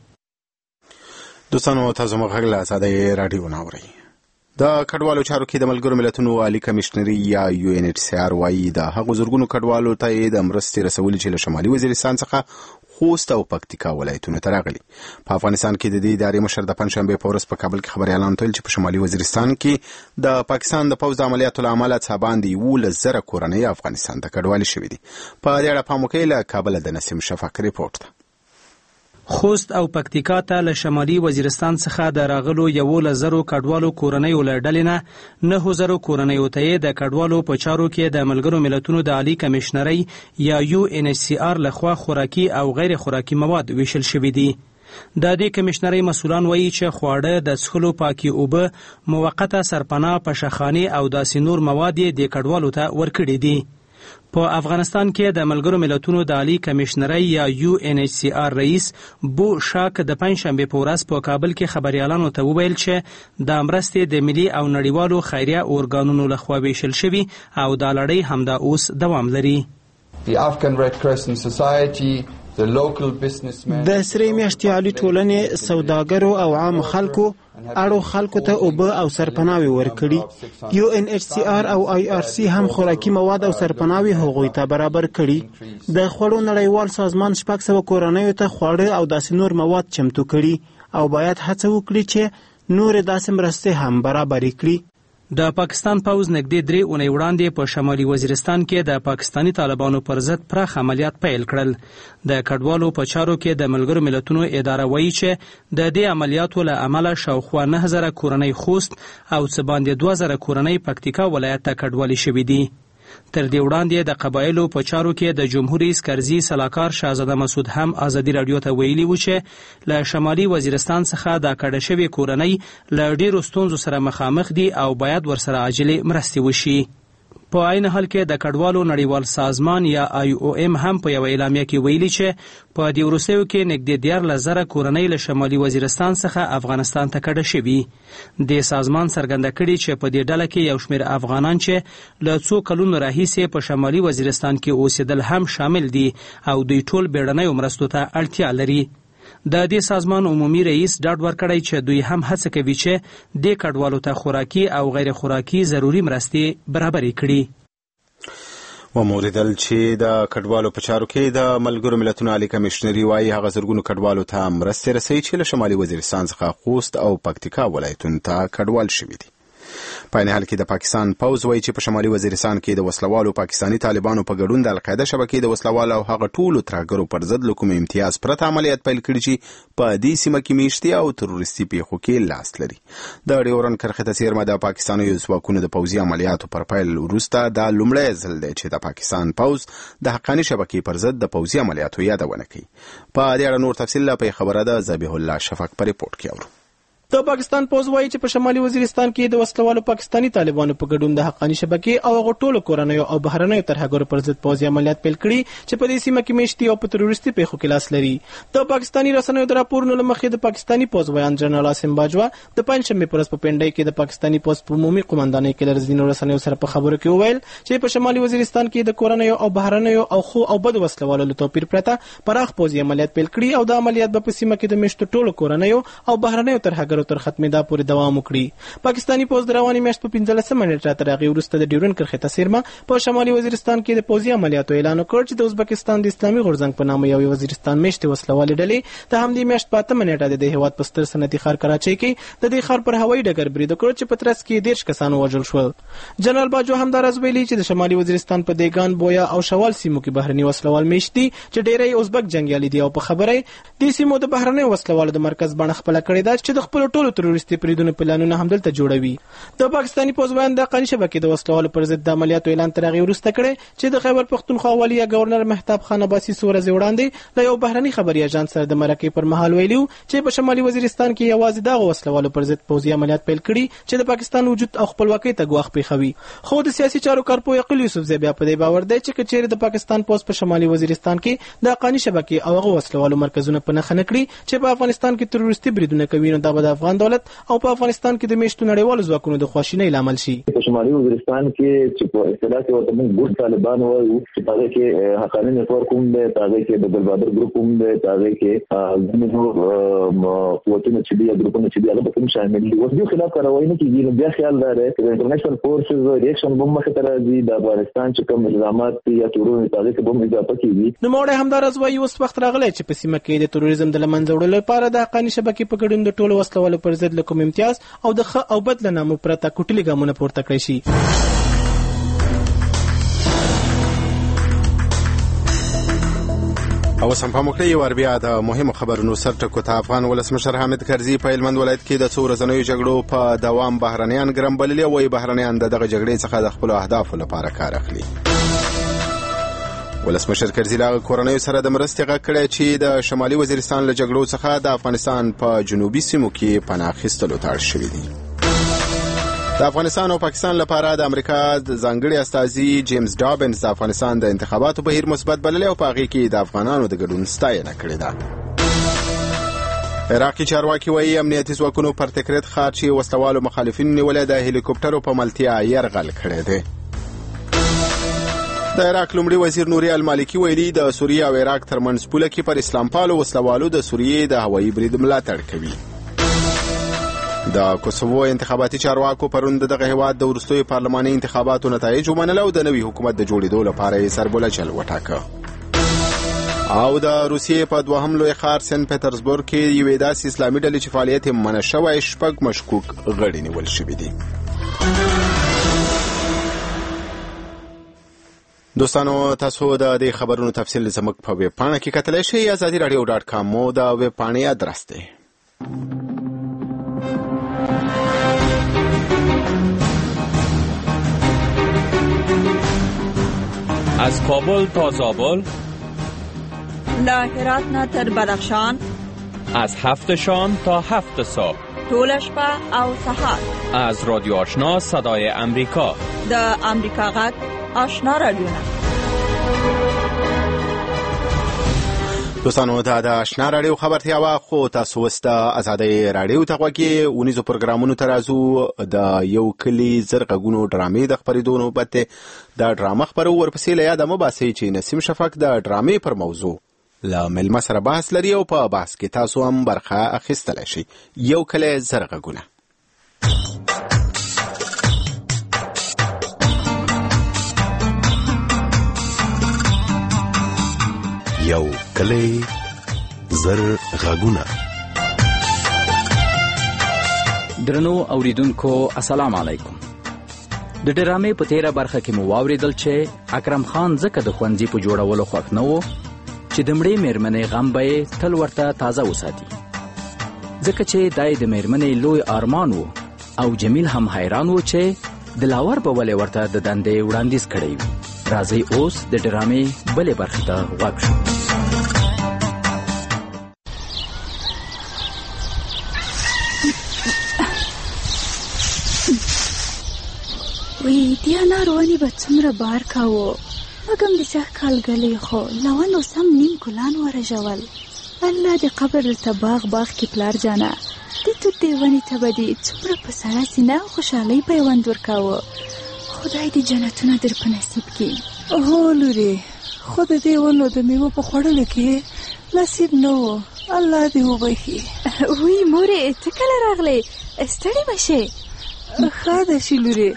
دوستانو تاسو مو غږ له ازادۍ راډیو نه اورئ. د کډوالو چارو کې د ملګرو ملتونو عالی کمشنري یا یو ان ایچ سی آر وايي د هغو زرګونو کډوالو ته د مرستې رسولي چې له شمالي وزیرستان څخه خوست او پکتیکا ولایتونو ته راغلي. په افغانستان کې د دې ادارې مشر د پنځشنبې په ورځ په کابل کې خبريالانو ته ویل چې په شمالي وزیرستان کې د پاکستان د پوځ د عملیاتو له امله څه باندې یولس زره کورنۍ افغانستان ته کډوالي شوي دي. په دې اړه پام وکړئ. له کابل د نسیم شفاق ریپورت ده. خوست او پکتیکا ته له شمالي وزیرستان څخه د راغلو یولس زرو کډوالو کورنیو له ډلې نه نهو زرو کورنیو ته د کډوالو په چارو کې د ملګرو ملتونو د عالی کمشنري یا یو ان ایچ سی آر لخوا خوراکي او غیر خوراکي مواد ویشل شوي دي. د دې کمشنري مسولان وایي چې خواړه د څښلو پاکي اوبه موقته سرپناه پشخانه او داسې نور مواد د کډوالو ته ورکړي دي. په افغانستان کې د ملګرو ملتونو د عالی کمشنري یا یو ان ایچ سی آر رئیس بو شاک د پنځشنبې په ورځ په کابل کې خبريالانو ته وویل چې د مرستې د ملي او نړیوالو خیریه اورګانونو لخوا ویشل شوی او د لړۍ همدا اوس دوام لري. The Afghan Red Crescent Society د سرې میاشتې عالي ټولنې سوداګرو او عام خلکو اړو خلکو ته اوبه او سرپناوي ورکړي. یو ان ایچ سی آر او آی آر سی هم خوراکي مواد او سرپناوي هغوی ته برابر کړي. د خوړو نړیوال سازمان شپږ سوه کورنیو ته خواړه او داسې نور مواد چمتو کړي او باید هڅه وکړي چې نور داسې مرستې هم برابرې کړي. د پاکستان پوځ نږدې درې اونۍ وړاندې په شمالي وزیرستان کې د پاکستاني طالبانو پر ضد پراخ عملیات پیل کړل. د کډوالو په چارو کې د ملګرو ملتونو اداره وایي چې د دې عملیاتو له امله شاوخوا نه زره کورنۍ خوست او څه باندې دوه زره کورنۍ پکتیکا ولایت ته کډوالي شوي دي. تر دې وړاندې د قبایلو په چارو کې د جمهور رئیس کرزي سلاکار شاهزاده مسعود هم ازادي رادیو ته ویلي و چې له شمالي وزیرستان څخه د کډه شوې کورنۍ له ډېرو ستونزو سره مخامخ دي او باید ورسره عاجلې مرستې وشي. په عین حال کې د کډوالو نړیوال سازمان یا آی او ام هم په یو اعلامیه کې ویلي چې په دې وروستیو کې نږدې دیارلس زره کورنۍ له شمالي وزیرستان څخه افغانستان ته کډه شوي. د سازمان څرګنده کړي چې په دې ډله کې یو شمېر افغانان چې له څو کلونو راهیسې په شمالي وزیرستان کې اوسېدل هم شامل دي او دوی ټول بیړنیو مرستو ته اړتیا لري. د دې سازمان عمومي رئیس ډاډ ورکړی چې دوی هم هڅه کوي چې د کډوالو ته خوراکي او غیر خوراکي ضروري مرستې برابرې کړي. وموریدل چې د کډوالو په چارو کې د ملګرو ملتونو عالی کمشنري وايي هغه زرګونو کډوالو ته مرستې رسوي چې له شمالي وزیرستان څخه خوست او پکتیکا ولایتونو ته کډوال شوي دي. په این حال کې د پاکستان پوځ وایي چې په شمالي وزیرستان کې د وسلوالو پاکستاني طالبانو په ګډون د القاعده شبکې د وسلوالو او هغه ټولو ترهګرو پر ضد له کوم امتیاز پرته عملیات پیل کړي چې په دې سیمه کې میشتي او تروریستي پیښو کې لاس لري. د ډیورن کرښې ته څیرمه د پاکستاني ځواکونو د پوځي عملیاتو پر پیل وروسته دا لومړی ځل دی چې د پاکستان پوځ د حقاني شبکې پر ضد د پوځي عملیاتو یادونه کوي. په دې اړه نور تفصیل لا په خبره ده ذبیح الله شفق په ریپورت کې اورو. د پاکستان پوز وایي چې په شمالي وزیرستان کې د وسلوالو پاکستاني طالبانو په ګډون د حقاني شبکې او هغو ټولو کورنیو او بهرنیو ترهګرو پر ضد پوځي عملیات پیل کړي چې په دې سیمه کې میشتي او په تروریستي پیښو کې لاس لري. د پاکستاني رسنیو د راپورونو له مخې د پاکستاني پوز ویان جنرال عاصم باجوا د پنځشنبې په ورځ په پنډۍ کې د پاکستاني پوز په عمومي قومندانۍ کې له ځینو رسنیو سره په خبرو کې وویل چې په شمالي وزیرستان کې د کورنیو او بهرنیو او خو او بد وسلوالو له توپیر پرته پراخ پوځي عملیات پیل کړي او د عملیات په سیمه کې د میشتو ټولو کورنیو او بهرنیو ترهګرو لښکرو تر ختمېدا پورې دوام وکړي. پاکستاني پوځ د روانې میاشت په پنځلسمه نیټه تر هغې وروسته د ډیورنډ کرښې ته څیرمه په شمالي وزیرستان کې د پوځي عملیاتو اعلان وکړ چې د ازبکستان د اسلامي غورځنګ په نامه یوې وزیرستان میشتې وسلوالې ډلې د همدې میاشت په اتمه نیټه د دې هېواد په ستر صنعتي ښار کراچۍ کې د دې ښار پر هوایي ډګر برید وکړ چې په ترڅ کې دېرش کسان ووژل شول. جنرال باجو همداراز ویلي چې د شمالي وزیرستان په دیګان، بویا او شوال سیمو کې بهرني وسلوال میشت دي چې ډېری ازبک جنګیالي دي او په خبره دې سیمو د بهرنیو وسلوالو د مرکز بڼه خپله کړې ده چې د خپلو ټولو تروریستي بریدونو پلانونه همدلته جوړوي. د پاکستاني پوځ ویاند د حقاني شبکې د وسلوالو پر ضد د عملیاتو اعلان تر هغې وروسته کړی چې د خیبر پښتونخوا والي گورنر مهتاب خان عباسي څو ورځې وړاندې له یو بهرني خبري ایجانس سره د مرکې پر مهال ویلي چې په شمالي وزیرستان کې یوازې دغه وسلوالو پر ضد پوځي عملیات پیل کړي چې د پاکستان وجود او خپلواکۍ ته ګواښ پېښوي. خو د سیاسي چارو کارپوه عقیل یوسفزی بیا په دې باور دی چې که چیرې د پاکستان پوځ په شمالي وزیرستان کې د حقاني شبکې او هغه وسلوالو مرکزونه په نښه نه کړي چې په افغانستان کې تروریستي بریدونه کوي، نو دا به د افغان دولت او په افغانستان کې د میشتو نړیوالو ځواکونو د خواشینۍ لامل شي. په شمالي وزیرستان کې چې په اصطلاح کې ورته موږ ګوډ طالبان وایو چې په هغه کې حقاني نتورک هم دی، په هغه کې د ګلبادر ګروپ هم دی، په هغه کې ځینې نور قوتونه چې دي یا ګروپونه چې دي هغه پکې شامل دي. اوس دې خلاف کاروایي نه کېږي، نو بیا خیال دا دی چې د انټرنیشنل فورسز ریاکشن به مخې ته راځي، د افغانستان چې کوم الزامات دي یا تورونه په هغې کې به هم اضافه کېږي. نوموړی همداراز وایي اوس وخت راغلی چې په سیمه کې د تروریزم د له منځه وړلو لپاره د حقاني شبکې په ګډون د ټولو وسلوالو پر ضد له کوم امتیاز او د ښه او بد له نامو پرته کوټلي ګامونه پورته کړی شي. او سم په مکړه یو بیا د مهمو خبرونو سرټکو ته افغان ولسمشر حامد کرزي په هلمند ولایت کې د څو ورځنیو جګړو په دوام بهرنیان ګرم بللي او وايي بهرنیان د دغه جګړې څخه د خپلو اهدافو لپاره کار اخلي. ولسمشر کرزي له کورنیو سره د مرستې غږ کړی چې د شمالي وزیرستان له جګړو څخه د افغانستان په جنوبي سیمو کې پناه اخیستلو ته اړ شوي دي. د افغانستان او پاکستان لپاره د امریکا د ځانګړي استازي جیمز ډابنز د افغانستان د انتخاباتو بهیر مثبت بللی او په هغې کې د افغانانو د ګډون ستاینه کړې ده. عراقي چارواکي وایي امنیتي ځواکونو پر تکریت ښار چې وسلوالو مخالفینو نیولی د هلیکوپټرو په ملتیا یرغل کړی دی. د عراق لومړي وزیر نوري المالکي ویلي د سوریې او عراق ترمنځ پوله کې پر اسلام پالو وسلوالو د سوریې د هوایي برید ملاتړ کوي. د کوسوو انتخاباتي چارواکو پرون دغه هیواد د وروستیو پارلماني انتخاباتو نتایج ومنل او د نوي حکومت د جوړېدو لپاره یې سربلچل وټاکه. او د روسیې په دوهم لوی ښار سنت پټرزبورګ کې یوې داسې اسلامي ډلې چې فعالیت یې منع شوی شپږ مشکوک غړي نیول شوي دي. دوستانو تاسو د دې خبرونو تفصیل زموږ په ویب پاڼه کې کتلی شئ. ازادي راډیو ډاټ کام مو د ویب پاڼې ادرس دی. از کابل تا زابل، له هرات نه تر بدخشان، از هفت شام تا هفت صبح، ټول شپه او سهار، از رادیو آشنا صدای امریکا، د امریکا غږ آشنا رادیو. دوستانو دا د آشنا راډیو خبرتیا وه، خو تاسو اوس د ازادۍ راډیو ته غوږ یې. اونیزو پروګرامونو ته راځو. د یو کلي زر غږونو ډرامې د خپرېدو نوبت دی. د ډرامه خپرو ورپسې له یاده مه باسئ چې نسیم شفق د ډرامې پر موضوع له مېلمه سره بحث لري او په بحث کې تاسو هم برخه اخیستلی شئ. یو کلی زر غږونه. یو کلی زر غږونه. درنو اوریدونکو السلام علیکم. د ډرامې په تیره برخه کې مو واورېدل چې اکرم خان ځکه د ښوونځي په جوړولو خوښ نه و چې د مړې مېرمنې غم به یې تل ورته تازه وساتي، ځکه چې دا یې د مېرمنې لوی ارمان و او جمیل هم حیران و چې دلاور به ولې ورته د دندې وړاندیز کړی وي. راځئ اوس د ډرامې بلې برخې ته غوږ شو. وی دیا ناروانی به څومره بار کاوه، مګم د سږ کال ګلې خو لون اوس هم نیم ګلان ورژول. الله د قبر دلته باغ باغ کې پلار جانه د توت دې ونې ته به دې څومره په سړه سینه او خوشحالۍ پیوند ورکاوه. خدای دې جنتونه در په نصیب کړي. هو لورې، خو د دې ونو د میوو په خوړلو کې نصیب نه و الله دې وبخي. وی مورې ته کله راغلې؟ ستړې مشې؟ ښه ده شي لورې.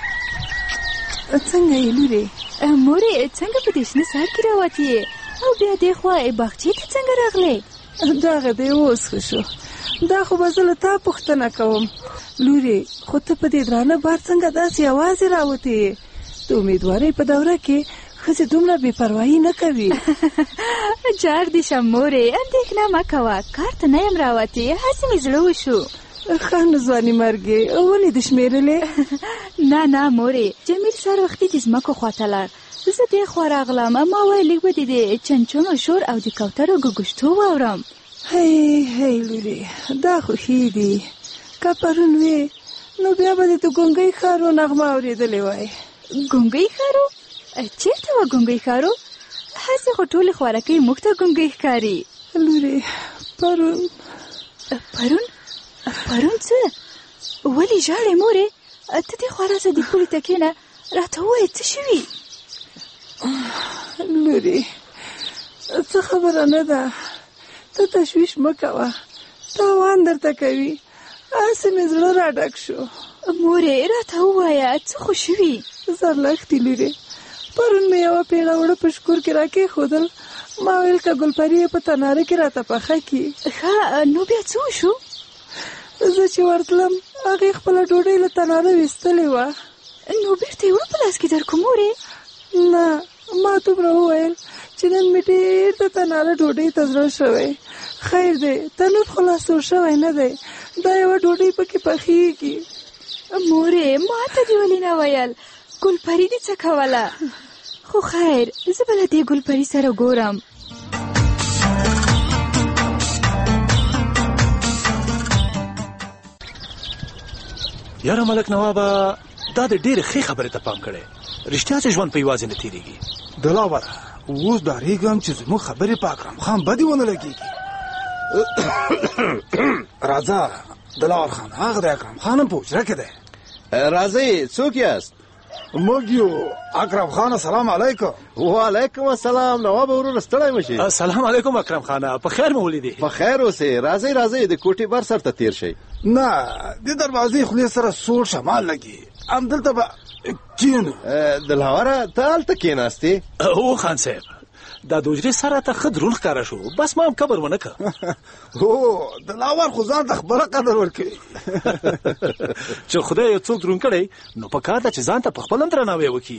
څنګه یې لورې؟ مورې څنګه په دې شنه سهار کې راوتې یې او بیا دې خوا باغچې ته څنګه راغلې؟ دغه دی اوس ښه شو. دا خو به زه له تا پوښتنه کوم لورې، خو ته په دې درانه بار څنګه داسې یوازې راوتې یې؟ د امیدوارۍ په دوره کې ښځې دومره بې پروایي نه کوي. جار دې شم مورې، اندېښنه مه کوه، کار ته نه یم راوتې، هسې مې زړه وشو. ښه نو ځواني مرګې ولې دې شمېرلې؟ نه نه مورې، جمیل سهار وختي د ځمکو خواته لاړ، زه دې خوا راغلم، ما ویل لږ به دې د چنچڼو شور او د کوترو ګوګشتو واورم. هی هی لورې، دا خو ښې دي. که پرون وې نو بیا به دې د ګونګۍ ښارو نغمه اورېدلې وای. ګونګۍ ښارو؟ چېرته وه ګونګۍ ښارو؟ هسې خو ټولې خوارکۍ موږ ته ګونګۍ ښکاري. لورې پرون پرون پرون څه؟ ولې ژاړې مورې؟ ته دې خوا راځه، دې پولې ته کښېنه، راته ووایه څه شوي؟ لورې څه خبره نه ده، ته تشویش مه کوه، تاوان درته کوي. هسې مې زړه را ډک شو. مورې راته ووایه څه خو شوي؟ زرلښتې لورې، پرون مې یوه پیړه اوړه په شکور کې راکېښودل، ما ویل که ګلپري یې په تناره کې راته پخه کړي. ښه نو بیا څه وشو؟ زه چې ورتلم هغې خپله ډوډۍ له تناره ویستلې وه. نو بېرته یې په لاس کې درکړو مورې؟ نه، ما دومره وویل چې نن مې ډېر د تناره ډوډۍ ته زړه شوی. خیر دی، تنور خو لا سور شوی نه دی، دا یوه ډوډۍ پکې پخېږي. مورې ما ته دې ولې نه ویل؟ ګلپري دې څه کوله؟ خو خیر، زه به له دې ګلپري سره ګورم. یاره ملک نوابه، دا د ډېرې ښې خبرې ته پام کړی. رښتیا چې ژوند په یوازې نه تېرېږي. دلاوره اوس ډارېږم چې زموږ خبرې په اکرم خان بدې ونه لګېږي. راځه دلاور خان، هغه د اکرم خان هم په حجره کې دی. راځئ، څوک یاست؟ موږ یو. اکرم خان السلام علیکم. وعلیکم السلام. نواب ورور ستړی مشي. السلام علیکم اکرم خان، په خیر مې ولیدې؟ په خیر اوسئ. راځئ راځئ د کوټې بر سر ته تیر شئ. نه، د دروازې خولې سره سوړ شمال لګي، همدلته به کښېنو. دلاوره ته هلته کښېناستې؟ هو خان صاحب، دا د حجرې سره ته ښه دروند ښکاره شو، بس ما هم کبر ونه کړ. هو دلاور خو ځان ته خبره قدر ورکوي. چې خدای یو څوک دروند کړی نو په کار ده چې ځان ته په خپل هم درناوی وکړي.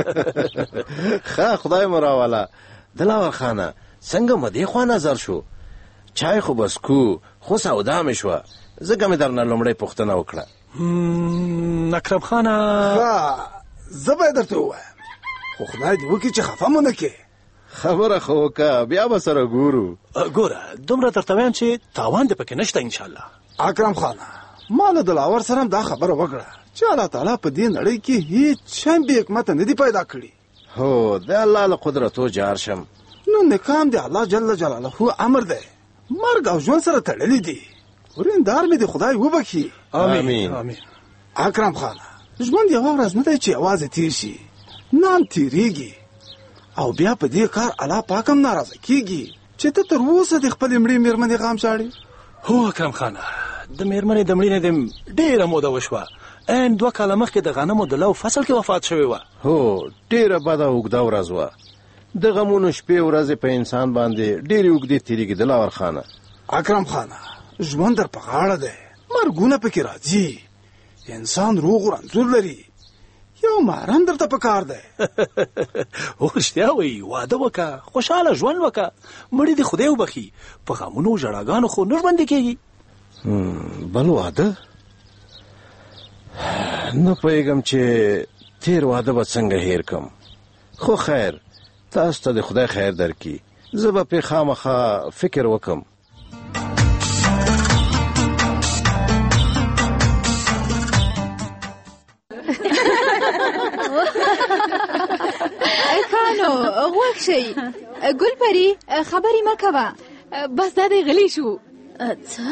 ښه خدای مو راوله. دلاور خانه، څنګه مو دې خوا نظر شو؟ چای خو بس کو، خو سودا مې شوه، ځکه مې درنه لومړی پوښتنه وکړه. اکرم خانه، ښه زه به یې درته ووایم، خو خدای دې وکړي چې خفه مو نه کړې. خبره خو وکړه، بیا به سره ګورو. ګوره دومره درته وایم چې تاوان دې پکې نشته انشاءالله. اکرم خانه، ما له دلاور سره هم دا خبره وکړه چې الله تعالی په دې نړۍ کې هیڅ شی بې حکمته نه دي پیدا کړي. هو د الله له قدرتو جار شم. نو نکام د الله جل جلاله امر دی، مرګ او ژوند سره تړلي دي. ورېندار مې د خدای وبخي. آمین آمین. اکرم خانه، ژوند یوه ورځ نه دی چې یوازې تیر شي، نام تیریږي او بیا په دې کار الله پاک هم ناراضه کیږي چې ته تر اوسه د خپلې مړې مېرمنې غم شاړې. هو اکرم خانه، د مېرمنې د مړینې دې ډېره موده وشوه، ان دوه کاله مخکې د غنمو د لو فصل کې وفات شوې وه. هو ډېره بده اوږده ورځ وه. د غمونو شپې ورځې په انسان باندې ډېرې اوږدې تېرېږي. دلاور خانه، اکرم خانه، ژوند در په غاړه دی، مرګونه پکې راځي، انسان روغ و رنځور لري، یو محرم درته پکار دی. هو رښتیا وایي، واده وکړه، خوشحاله ژوند وکړه، مړي دې خدای وبخي، په غمونو او ژړاګانو خو نه ژوندې کېږي. بل واده؟ نه پوهېږم چې تېر واده به څنګه هېر کړم، خو خیر، تاسو ته د خدای خیر درکړي، زه به پرې خامخا فکر وکړم. کانو غوږ شئ، ګلپري خبرې مه کوه، بس دا دی غلی شو. څه؟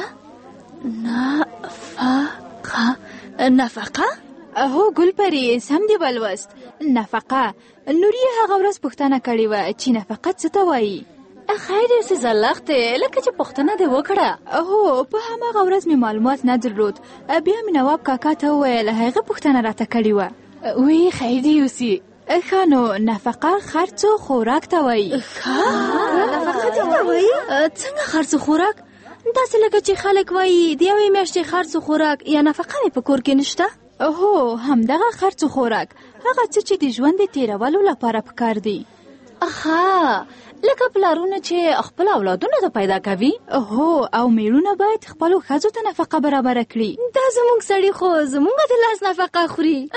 نفقه؟ نفقه؟ هو ګلپري سم دی ولوست. نفقه. نوري هغه ورځ پوښتنه کړې وه چې نفقه څه ته وایي. خیر یو څه زلخت دی لکه چې پوښتنه دې وکړه. هو په هماغه ورځ مې معلومات نه درلود، بیا مې نواب کاکا ته وویل هغه پوښتنه راته کړې وه. وی خیر دی یوسي. ښه نو نفقه خرڅ و خوراک ته وایي. نفقه ته وایي؟ څنګه خرڅ و خوراک؟ داسې لکه چې خلک وایي د یوې میاشتې خرڅ و خوراک یا نفقه مې په کور کې نشته؟ هو همدغه خرڅ و خوراک، هغه څه چې د ژوند د تیرولو لپاره پکار دي. اخا لکه پلارونه چې خپل اولادونو ته پیدا کوي. هو او میړونه باید خپلو ښځو ته نفقه برابره کړي. دا زموږ سړي خو زموږ د لاس نفقه خوري.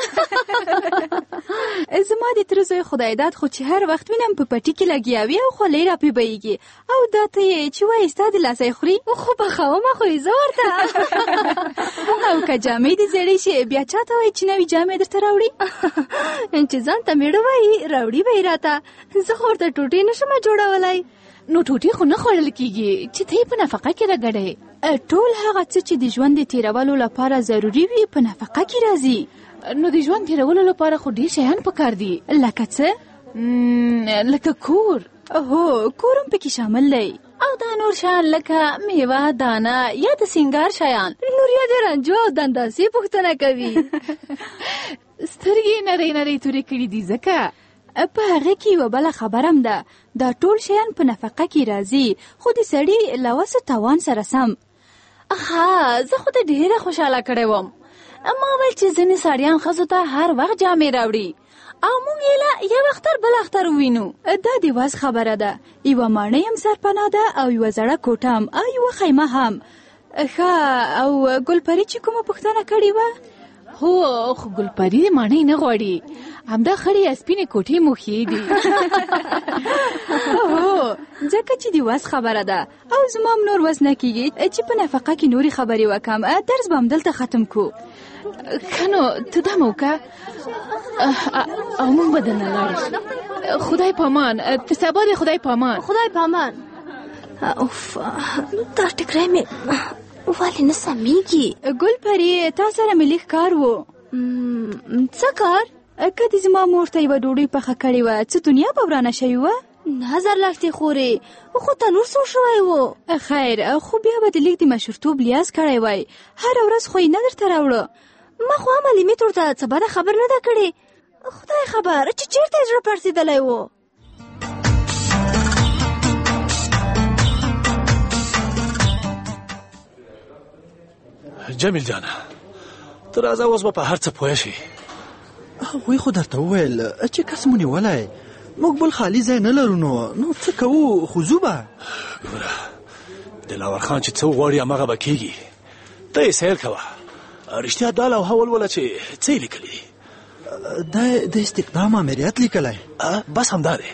زما د تره زوی خدای داد خو چې هر وخت وینم په پټي کې لګیا وي او خولۍ راپې بهیږي او دا ته یې چې وایي ستا د لاسه خوري. خو پخومه خو یې زه ورته. او که جامې دې زړې شي بیا چا ته وایي چې نوې جامې درته راوړي؟ چې ځان ته میړه وایي راوړي به یې راته، زه خو ورته ټوټې نشم جوړولی. نو ټوټې خو نه خوړل کېږي چې ته یې په نفقه کې راګډې. ټول هغه څه چې د ژوند د تیرولو لپاره ضروري وي په نفقه کې راځي. نو د ژوند تیرولو لپاره خو ډېر شیان پکار دي. لکه څه؟ لکه کور. هو کور هم پکې شامل دی. او دا نور شیان لکه میوه دانه یا د سینګار شیان. نور یا د رنجو او دنداسې پوښتنه کوي. سترګې نری نری تورې کړي دي ځکه. په هغه کې یوه بله خبرم ده، دا ټول شیان په نفقه کې راځي خو د سړي له وسه توان سره سم. اخا زه خو ته ډېره خوشحاله کړی وم. ما ویل چې ځینې سړیان ښځو ته هر وخت جامې راوړي او موږ یې له یو اختر بل اختر ووینو. دا د وس خبره ده. یوه ماڼۍ هم سرپناه ده او یوه زړه کوټه هم او یوه خیمه هم. ښه او ګلپري چې کومه پوښتنه کړې وه؟ هو خو ګلپري د ماڼۍ نه غواړي، همدا خړې سپینې کوټې مو ښې دي. هو ځکه چې د وس خبره ده او زما هم نور وس نه کېږي چې په نفقه کې نورې خبرې وکم. درس به همدلته ختم کو. ښه نو ته دا مه وکړه او موږ به درنه لاړ شو. خدای پامان. تر سبا دی. خدای پامان. خدای پامان. اوف دا ټکری مې ولې نه سمېږي. ګلپري تا سره مې لږ کار و. څه کار؟ که دې زما مور ته یوه ډوډۍ پخه کړې وه څه دنیا به ورانه شوې وه؟ نه زرلښتې خورې خو تنور سوړ شوی و. خیر خو بیا به د لیک د مشرتوب لیاز کړی وای، هره ورځ خو یې نه درته راوړه. ما خو عملي مې ورته څه بده خبر نه ده کړې. خدای خبر چې چېرته یې زړه پړسېدلی و. جمیل جانه ته راځه اوس به په هر څه پوه شي. هغوی خو درته وویل چې کس مو نیولی، موږ بل خالي ځای نه لرو نو نو څه کوو خو ځو به. ګوره دلاور خان چې څه وغواړي هماغه به کېږي. ته یې سیر کوه. رښتیا دا لوحه ولوله چې څه یې لیکلي دي؟ دا د استقدام امریت لیکلی. بس همدا دی.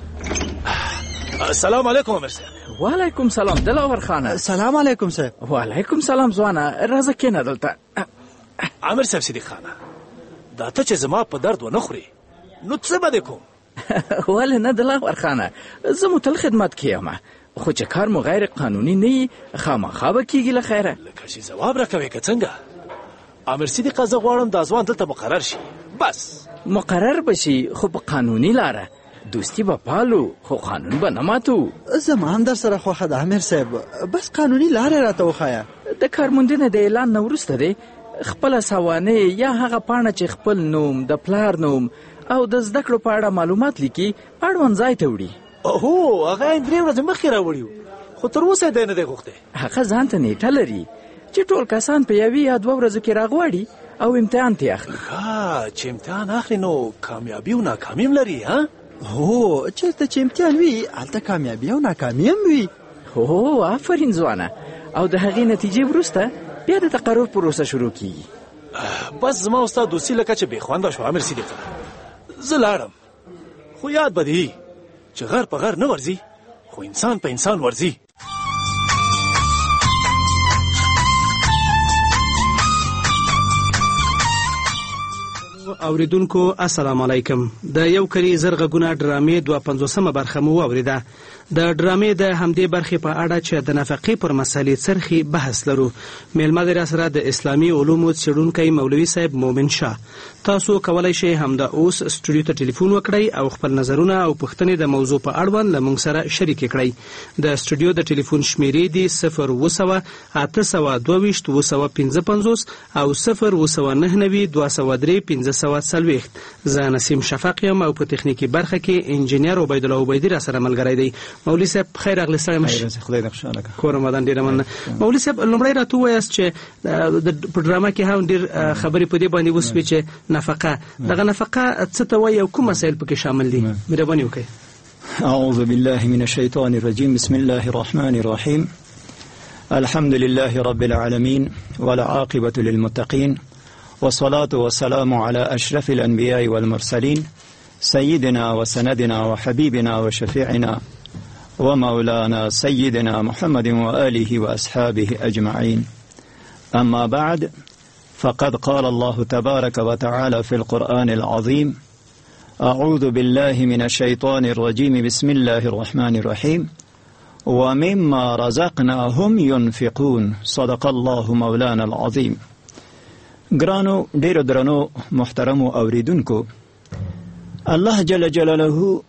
السلام علیکم امیر صاحب. وعلیکم سلام دلاور خانه. سلام علیکم صاحب. وعلیکم سلام ځوانه راځه کېنه دلته. امیر صاحب صدیق خانه دا ته چې زما په درد ونه خوري نو څه به دې کوم؟ ولې نه دلاور خانه، زه مو تل خدمت کې یم، خو چې کار مو غیر قانوني نه وي خامخا به کېږي له خیره. لکه چې ځواب راکوې که څنګه؟ امیر صدیقه زه غواړم دا ځوان دلته مقرر شي. بس مقرر به شي خو په قانوني لاره. دوستی به پالو خو قانون به نه ماتو. زما هم در سره خوښه ده امیر صاحب، بس قانوني لارې راته وښایه. د کارموندنې د اعلان نه وروسته دی خپله سوانح یا هغه پاڼه چې خپل نوم د پلار نوم او د زده کړو په اړه معلومات لیکي اړوند ځای ته وړي. هو هغه یې درې ورځې مخکې راوړي خو تر اوسه دی نه دی غوښتی. هغه ځان ته نیټه لري چې ټول کسان په یوې یا دوه ورځو کې راغواړي او امتحان ته اخلي. ها چې امتحان اخلي نو کامیابي او ناکامي هم لري. ها هو چېرته چې امتحان وي هلته کامیابي او ناکامي هم وي. هو آفرین ځوانه. او د هغې نتیجې وروسته بیا د تقرر پروسه شروع کیږي. بس زما او ستا دوستي لکه چې بېخونده شو امیر صدیقه. زه لاړم خو یاد به دې چې غر په غر نه ورځي خو انسان په انسان ورځي. اوریدونکو السلام علیکم. د یو کلی زرغونه ډرامې دوه پنځوسمه برخه مو واوریده. د ډرامې د همدې برخې په اړه چې د نفقې پر مسلې څرخي بحث لرو. میلمه دی راسره د اسلامي علومو څېړونکی مولوي صاحب مومن شاه. تاسو کولای شئ همدا اوس سټوډیو ته ټلیفون وکړئ او خپل نظرونه او پوښتنې د موضوع په اړوند له موږ سره شریک کړئ. د سټوډیو د ټلیفون شمیرې دي صفر اوه سوه اته سوه دوه ویشت اوه سوه پنځه پنځوس او صفر اوه سوه نهه نوي دوه سوه درې پنځه سوه څلوېښت. زه نسیم شفق یم او په تخنیکي برخه کې انجینیر عبیدالله عبیدي را سره ملګری دی. مولوي صاحب خیر راغلی. ستړی مشه. خدای دې خوشحاله کړي. کور آمدان ډېره مننه. مولوي صاحب لومړی راته ووایاست چې د په ډرامه کې هم ډېر خبرې په دې باندې وسوې چې نفقه دغه نفقه څه ته وایي او کوم مسایل پکې شامل دي؟ مهرباني وکړئ. اعوذ بالله من الشیطان الرجیم. بسم الله الرحمن الرحیم. الحمد لله رب العالمين والعاقبة للمتقين والصلاة والسلام على أشرف الأنبياء والمرسلين سيدنا وسندنا وحبيبنا وشفيعنا ومولانا سيدنا محمد وآله وأصحابه أجمعين. أما بعد، فقد قال الله تبارك وتعالى في القرآن العظيم: أعوذ بالله من الشيطان الرجيم بسم الله الرحمن الرحيم ومما رزقناهم ينفقون. صدق الله مولانا العظيم. ګرانو ډیرو درنو محترمو اوریدونکو، الله جل جلاله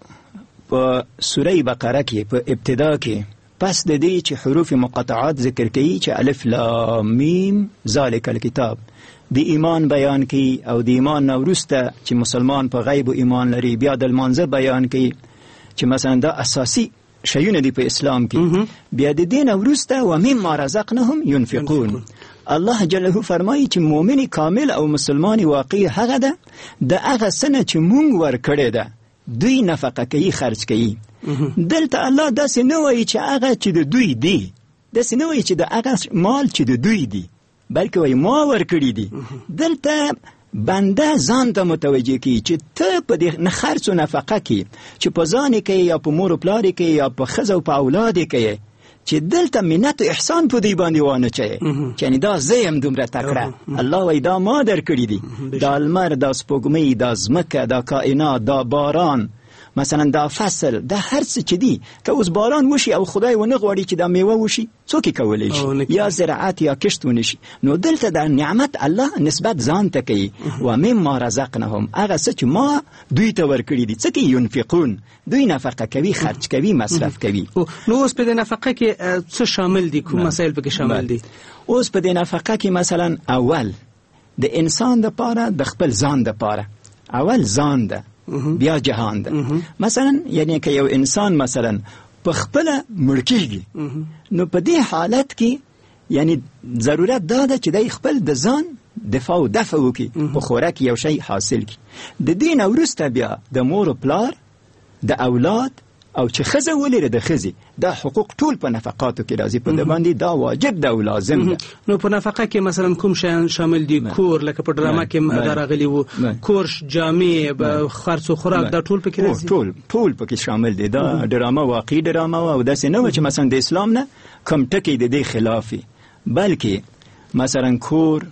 په سوره بقره کې په ابتدا کې پس د دې چې حروف مقطعات ذکر کوي چې الف لام میم ذالک الکتاب د ایمان بیان کوي او د ایمان نه وروسته چې مسلمان په غیب و ایمان لري، بیا د لمانځه بیان کوي چې مثلا دا اساسي شیونه دي په اسلام کې، بیا د دین وروسته و مما رزقناهم ينفقون. الله جل فرمایي چې مؤمن کامل او مسلمان واقعي هغه ده د هغه سنه چې مونږ ورکړی ده دوی نفقه کوي، خرج کوي. دلته الله داسې نه وایي چې هغه چې د دوی دی، داسې نه وایي چې د هغه مال چې د دوی دی، بلکې وایي ما ورکړي دي. دلته بنده ځان ته متوجه کی چې ته په دې نه خرڅ او نفقه کی چې په ځان کې یا په مور او پلار کې یا په ښځه او په اولاد کې، چې دلته منت او احسان په دې باندې وانه چي چې دا زیم دومره تکړه. الله وایي دا ما درکړي دي، دا لمر، دا سپوږمۍ، دا ځمکه، دا کائنات، دا باران، مثلا دا فصل، دا هر څه چې دي. که اوس باران وشي او خدای ونه غواړي چې دا میوه وشي، څوک یې کولی شي؟ یا زراعت یا کښت ونشي. نو دلته دا نعمت الله نسبت ځان ته کوي. و مما رزقناهم، هغه څه چې ما دوی ته ورکړي دي. څه کوي؟ ينفقون، دوی نفقه کوي، خرج کوي، مصرف کوي. نو اوس په دې نفقه کې څه شامل دي؟ کوم مسایل پکې شامل دي؟ اوس په دې نفقه کې مثلا اول د انسان د پاره د خپل ځان د پاره اول ځان ده، بیا جهان ده. مثلا یعنی که یو انسان مثلا په خپل مړکیږي، نو په دې حالت کې یعنی ضرورت دا ده چې د خپل د ځان دفاع او دفع وکړي، په خوراک یو شی حاصل کړي. د دین وروسته بیا د مور او پلار، د اولاد، او چې ښځه ولري د ښځې، دا حقوق ټول په نفقاتو کې راځي. په دې باندې دا واجب ده او لازم ده. نو په نفقه کې مثلا کوم شیان شامل دي؟ کور، لکه په ډرامه کې دا راغلي وو، کور، جامې، خرڅ او خوراک، دا ټول پکې راځي. ټول ټول پکې شامل دي. دا ډرامه واقعي ډرامه او داسې نه و چې مثلا د اسلام نه کوم ټکی د دې خلافي، بلکې مثلا کور،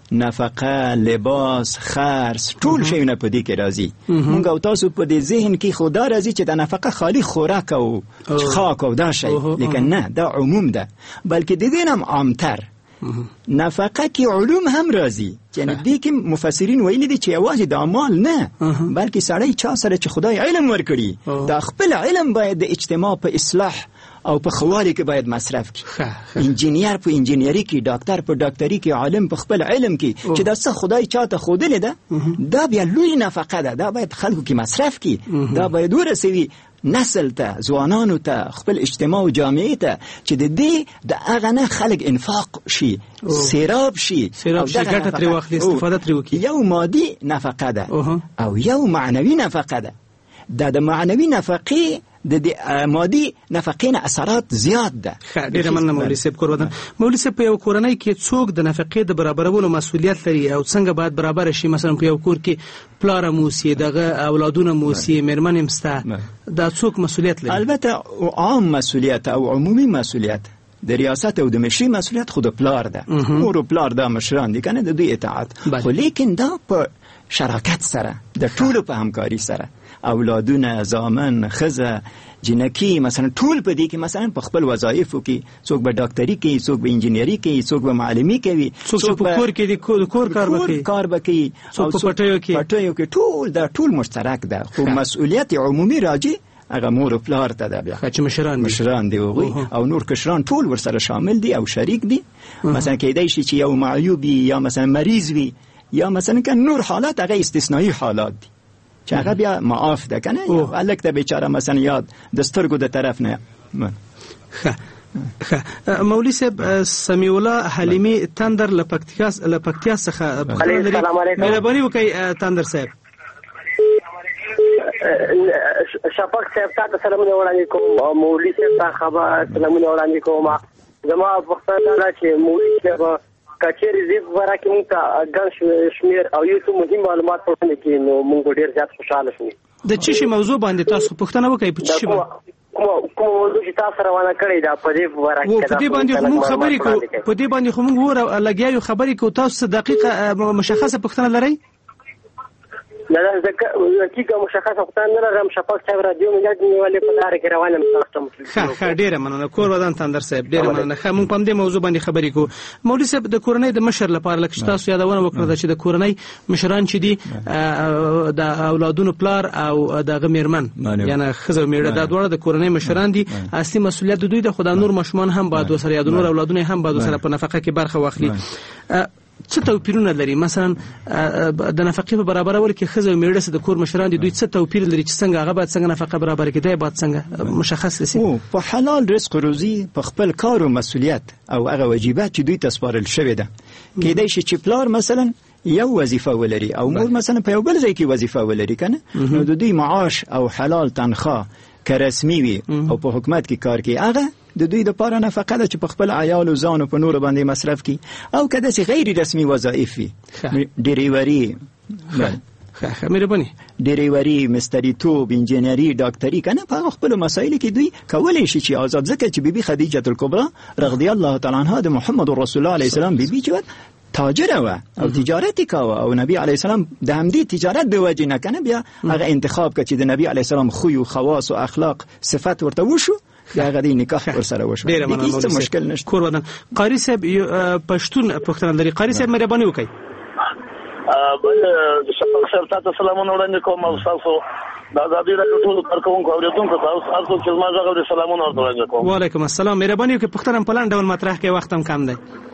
نفقه، لباس، خرڅ، ټول شیونه په دې کې راځي. مونږ او تاسو په دې ذهن کې خدا راځي چې د نفقه خالی خوراک او خاک او دا شی، لیکن نه، دا عموم ده. بلکې د دې هم عامتر نفقه کې علوم هم راځي. یعنی دې کې مفسرین ویلي دي چې یوازې د اعمال نه، بلکې سړی چا سره چې خدای علم ورکړي، دا خپل علم باید د اجتماع په اصلاح او په خواري کې باید مصرف کړي. انجینیر په انجینری کې، ډاکټر په ډاکټري کې، عالم په خپل علم کې، چې دا څه خدای چاته ښودلې ده، دا بیا لوی نفقه ده. دا باید خلکو کې مصرف کړي، دا باید ورسوي نسل ته، ځوانانو ته، خپل اجتماع او جامعې ته، چې د دې د هغه نه خلک انفاق شي، سیراب شي، سیراب شي، ګټه ترې واخلي، استفاده ترې وکړي. یو مادي نفقه ده او یو معنوي نفقه ده. دا د معنوي نفقې د مادي نفقې نه اثرات زیات ده. ډېره مننه مولوي صاحب. کور ودان مولوي صاحب، په یو کورنۍ کې څوک د نفقې د برابرولو مسؤلیت لري او څنګه باید برابر شي؟ مثلا په یو کور کې پلار هم اوسي، دغه اولادونه هم اوسي، مېرمن هم سته، دا څوک مسؤلیت لري؟ البته عام مسؤلیت او عمومي مسؤلیت د ریاست او د مشري مسؤلیت خود پلار ده. مور او پلار دا مشران دي کنه، د دوی اطاعت. خو لیکن دا په شراکت سره د ټولو په همکاري سره اولادونه زامن خزه جنکی مثلا ټول په دې کې مثلا په خپل وظایفو کې څوک به ډاکټري کوي څوک به انجینری کوي څوک به معلمي کوي څوک په کور کې د کور کار وکړي کار وکړي څوک په پټیو کې پټیو کې ټول دا ټول مشترک ده خو مسؤلیت عمومي راځي هغه مور او پلار ته ده بیا چې مشران مشران دی او نور کشران ټول ورسره شامل دي او شریک دي مثلا کېدای شي چې یو معیوب یا مثلا مریض وي یا مثلا که نور حالات هغه استثنایی حالات دي چې هغه بیا معاف ده کنه الک ته بیچاره مثلا یاد د سترګو د طرف نه مولوی صاحب سمیع الله حلیمی تندر لپکتیا لپکتیا څخه مهرباني وکړئ تندر صاحب شفاق صاحب تاسو سلامونه وړاندې کوم مولوی صاحب ته خبر سلامونه وړاندې کوم زما پوښتنه ده چې مولوی صاحب کچېرې زیات ورکه مونږ ته ګڼ شمیر او یو څه مهم معلومات پوښتنه کوي نو مونږ ډیر زیات خوشاله شو د چی شي موضوع باندې تاسو پوښتنه وکړئ په چی باندې کوم کوم موضوع چې تاسو روانه کړی دا په دې ورکه په دې باندې موږ خبرې کوو په دې باندې خو موږ ور لګیاو خبرې کوو تاسو دقیقه مشخصه پوښتنه لرئ نه نه ځکه دقیقه مشخصه پوښتنه نه لرم شفاق صاحب رادیو مې یاد نیولې په لار کې روانه مستقیم ښه ښه ډیره مننه کور ودان تندر صاحب ډیره مننه ښه موږ په دې موضوع باندې خبرې کوو مولوی صاحب د کورنۍ د مشر لپاره لکه تاسو یادونه وکړه چې د کورنۍ مشران چې دي د اولادونو پلار او د غمیرمن یعنی خزو میړه د دوړه د کورنۍ مشران دي اصلي مسؤلیت د دوی د خدای نور مشمان هم باید وسره یا د نور اولادونه هم باید وسره په نفقه کې برخه واخلي څه توپیرونه لري مثلا د نفقې په برابرولو کې ښځه او میړه د کور مشران دي دوی څه توپیر لري چې څنګه هغه باید څنګه نفقه برابر کړي دی باید څنګه مشخص لسی په حلال رزق روزي په خپل کار او مسؤلیت او هغه واجبات چې دوی ته سپارل شوی ده کېدای شي چې پلار مثلا یو وظیفه ولري او مور مثلا په یو بل ځای کې وظیفه ولري کنه نو د دوی معاش او حلال تنخواه که رسمي وي او په حکومت کې کار کوي هغه د دوی د پاره نفقه ده چې په خپل عیال او ځان په نور باندې مصرف کی او کده چې غیر رسمي وظایف وي ډریوري ښه مهرباني ډریوري مستریتوب انجینری ډاکټري کنه په خپل مسایل کې دوی کولای شي چې آزاد ځکه چې بیبي خدیجه الکبرى رضی الله تعالی عنها د محمد رسول الله علیه السلام بیبي چې تاجر و او تجارت کاوه او نبی علیه السلام د همدې تجارت د وجې نه کنه بیا هغه انتخاب کړ چې د نبی علیه السلام خو او خواص او اخلاق صفات ورته وشو دا غدي نکاح ورسره وشو هیڅ مشکل نشته کور ودان قاری صاحب پښتون پښتون لري قاری صاحب مهرباني وکړئ بل شفاق صاحب تاسو سلامونه وړاندې کوم او تاسو دا د دې راټول ټول کارکونکو اوریدونکو تاسو تاسو چې ما زغره سلامونه وړاندې کوم وعلیکم السلام مهرباني وکړئ پښتون په لاندې ډول مطرح کې وخت هم کم دی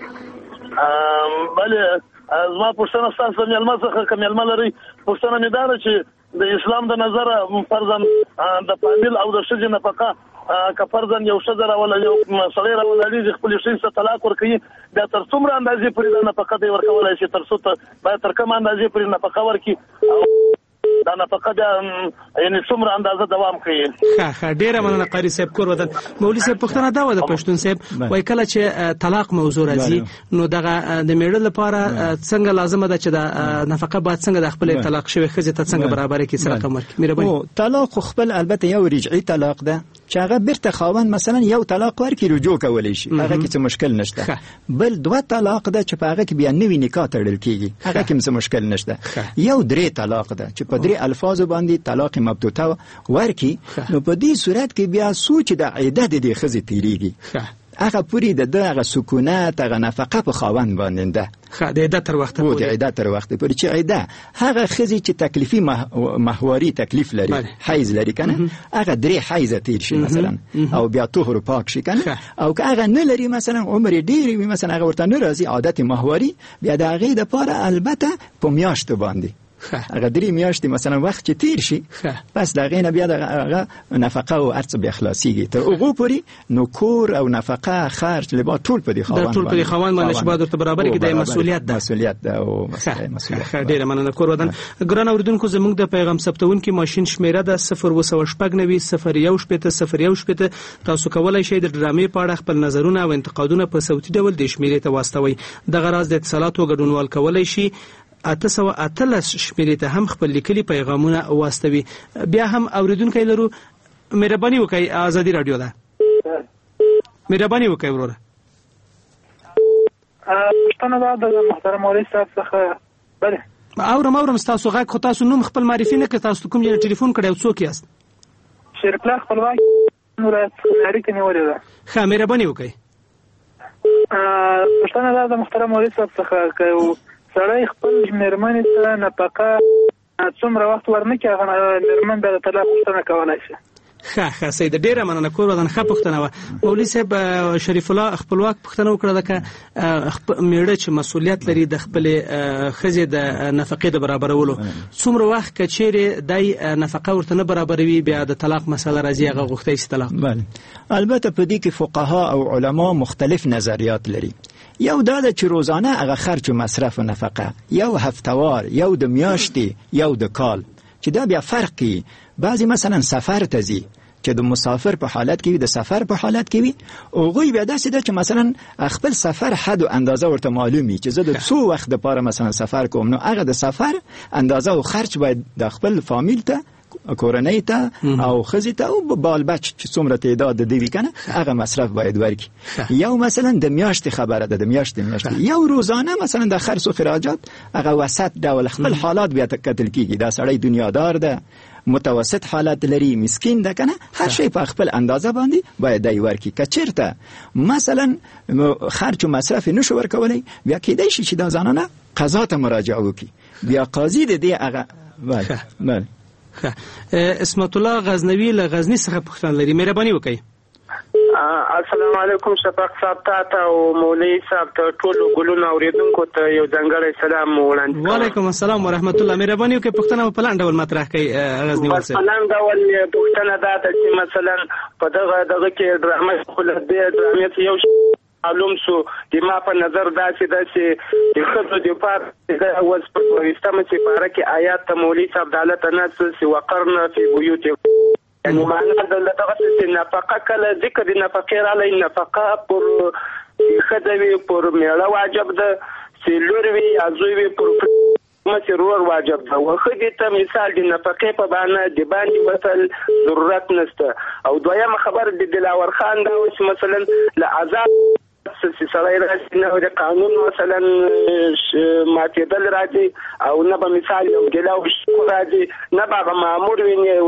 بله زما پوښتنه ستاسو د میلمه څخه که میلمه لرئ پوښتنه مې دا ده چې د اسلام د نظره فرضاً د فامیل او د ښځې نفقه که فرضاً یو ښځه راوله یو سړی راولېږي خپلې ښځې ته طلاق ورکوي بیا تر څومره اندازې پورې دا نفقه دی ورکولی شي تر څو ته باید تر کومه اندازې پورې نفقه ورکړي دا نفقه بیا یعنې څومره اندازه دوام کوي ښه ښه ډېره مننه قاري صاحب کور ودان مولوي صاحب پوښتنه دا وه د پښتون صاحب وایي کله چې طلاق موضوع راځي نو دغه د میړه لپاره څنګه لازمه ده چې د نفقه باید څنګه د خپلې طلاق شوې ښځې ته څنګه برابره کړي څه رقم ورکړي مهرباني طلاق خپل البته یو رجعي طلاق ده چې هغه بیرته خاوند مثلا یو طلاق ورکړي رجوع کولی شي هغه کې څه مشکل نشته بل دوه طلاق ده چې په هغه کې بیا نوی نکاح تړل کېږي هغه کې څه مشکل نشته یو درې طلاق ده چې په درې الفاظ باندې طلاق مبتوطه ورکړي نو په دې صورت کې بیا سوچ د عدت د ښځې تیریږي هغه پوری د دغه سکونات هغه نفقه په خاوند باندې ده خا د عدت تر وخت پورې د عدت تر وخت پورې چې عده هغه خزي چې تکلیفي محوري تکلیف لري حیز لري کنه هغه درې حیز تیر شي مثلا او بیا طهور پاک شي کنه او که هغه نه لري مثلا عمر ډیر وي مثلا هغه ورته نه راځي عادت محوري بیا د هغه د پاره البته په میاشت باندې هغه درې میاشتې مثلا وخت چې تیر شي پس د هغې نه بیا دغه نفقه او هر څه بیا خلاصېږي تر هغو پورې نو کور او نفقه خرج لباس ټول په دې خاوند ټول په دې خاوند باندې چې باید ورته برابر کړي د مسؤلیت ده مسؤلیت ده او مسؤلیت ډېره مننه کور ودان ګران اورېدونکو زموږ د پیغام ثبتونکي ماشین شمیره ده صفر اووه سوه شپږ نوي صفر یو شپېته صفر یو شپېته تاسو کولی شئ د ډرامې په اړه خپل نظرونه او انتقادونه په صوتي ډول دې شمیرې ته واستوئ دغه راز د اتصالاتو ګډونوال کولی شي اته سوه اتلس شمیرې ته هم خپل لیکلي پیغامونه واستوي بیا هم اورېدونکی لرو مهرباني وکړئ ازادي راډیو ده مهرباني وکړئ وروره پوښتنه دا د محترم مولوي صاحب څخه بله اورم اورم تاسو غږ خو تاسو نوم خپل معرفي نه کړ تاسو کوم ځای ټلیفون کړی او څوک یاست شریف الله خپلواک نور اړیکه نیولې ده ښه مهرباني وکړئ پښتنه دا د محترم مولوي صاحب څخه کوي سړی خپل مېرمنې ته نفقه څومره وخت ورنکړي هغه مېرمن به د طلاق پوښتنه کولی شي ښه ښه سید ډیره مننه کور ودان ښه پوښتنه وه مولوي صاحب شریف الله خپلواک پوښتنه وکړه لکه میړه چې مسؤلیت لري د خپلې ښځې د نفقې د برابرولو څومره وخت که چیرې دی نفقه ورته نه برابروي بیا د طلاق مسله راځي هغه غوښتی شي طلاق بله البته په دې کې فقها او علما مختلف نظریات لري یو دا ده چې روزانه هغه خرچ و مصرف و نفقه یو هفتوار یو د میاشتې یو د کال چې دا بیا فرق کوي بعضی مثلا سفر ته ځي چې د مسافر په حالت کې وي د سفر په حالت کې وي هغوی بیا داسې ده چې مثلا خپل سفر حد و اندازه ورته معلوم وي چې زه د څو وخت دپاره مثلا سفر کوم نو هغه د سفر اندازه او خرچ باید د خپل فامیل ته کورنۍ ته او ښځې ته او بال بچ چې څومره تعداد د دوی وي کنه هغه مصرف باید ورکړي یو مثلا د میاشتې خبره ده د میاشتې میاشتې یو روزانه مثلا د خرڅ و خراجات هغه وسط ډول خپل حالات بیا کتل کېږي دا سړی دنیادار ده متوسط حالت لري مسکین ده کنه هر شی په خپل اندازه باندې باید دی ورکړي که چېرته مثلا خرچ و مصرف نشو ورکولی بیا کېدای شي چې دا زنانه قضا ته مراجعه وکړي بیا قاضي د دې هغه بله بله اسمت الله غزنوي له غزني څخه پوښتنه لري مهرباني وکړئ السلام علیکم شفاق صاحب ته او مولوي صاحب ته ټول ګلونو اوریدونکو ته یو ځانګړی سلام وړاندې وعلیکم السلام ورحمت الله مهرباني وکړئ پوښتنه په پلان ډول مطرح کړئ غزني وال صاحب په پلان ډول پوښتنه دا ده چې مثلا په دغه دغه کې ډرامه خپل دې ډرامې یو معلوم شو د ما په نظر داسې ده چې د ښځو دپاره اوس په څلوېښتمه سپاره کې آیات ته مولوي صاحب د الله تناسل وقرن فی بیوتکن یعنی معنا د دغه چې نفقه کله ذکر د نفقې راغلی نفقه پر ښځه وي پر میړه واجب ده چې لور وي یا زوی وي پر مسې رور واجب ده و ښځې ته مثال د نفقې په بانه د باندې وتل ضرورت نشته او دویمه خبر د دلاور خان دا و چې مثلا له عذاب سړی راشي نه د قانون مثلا ماتېدل راځي او نه به مثال یو ګیله او شکو راځي نه به هغه مامور ویني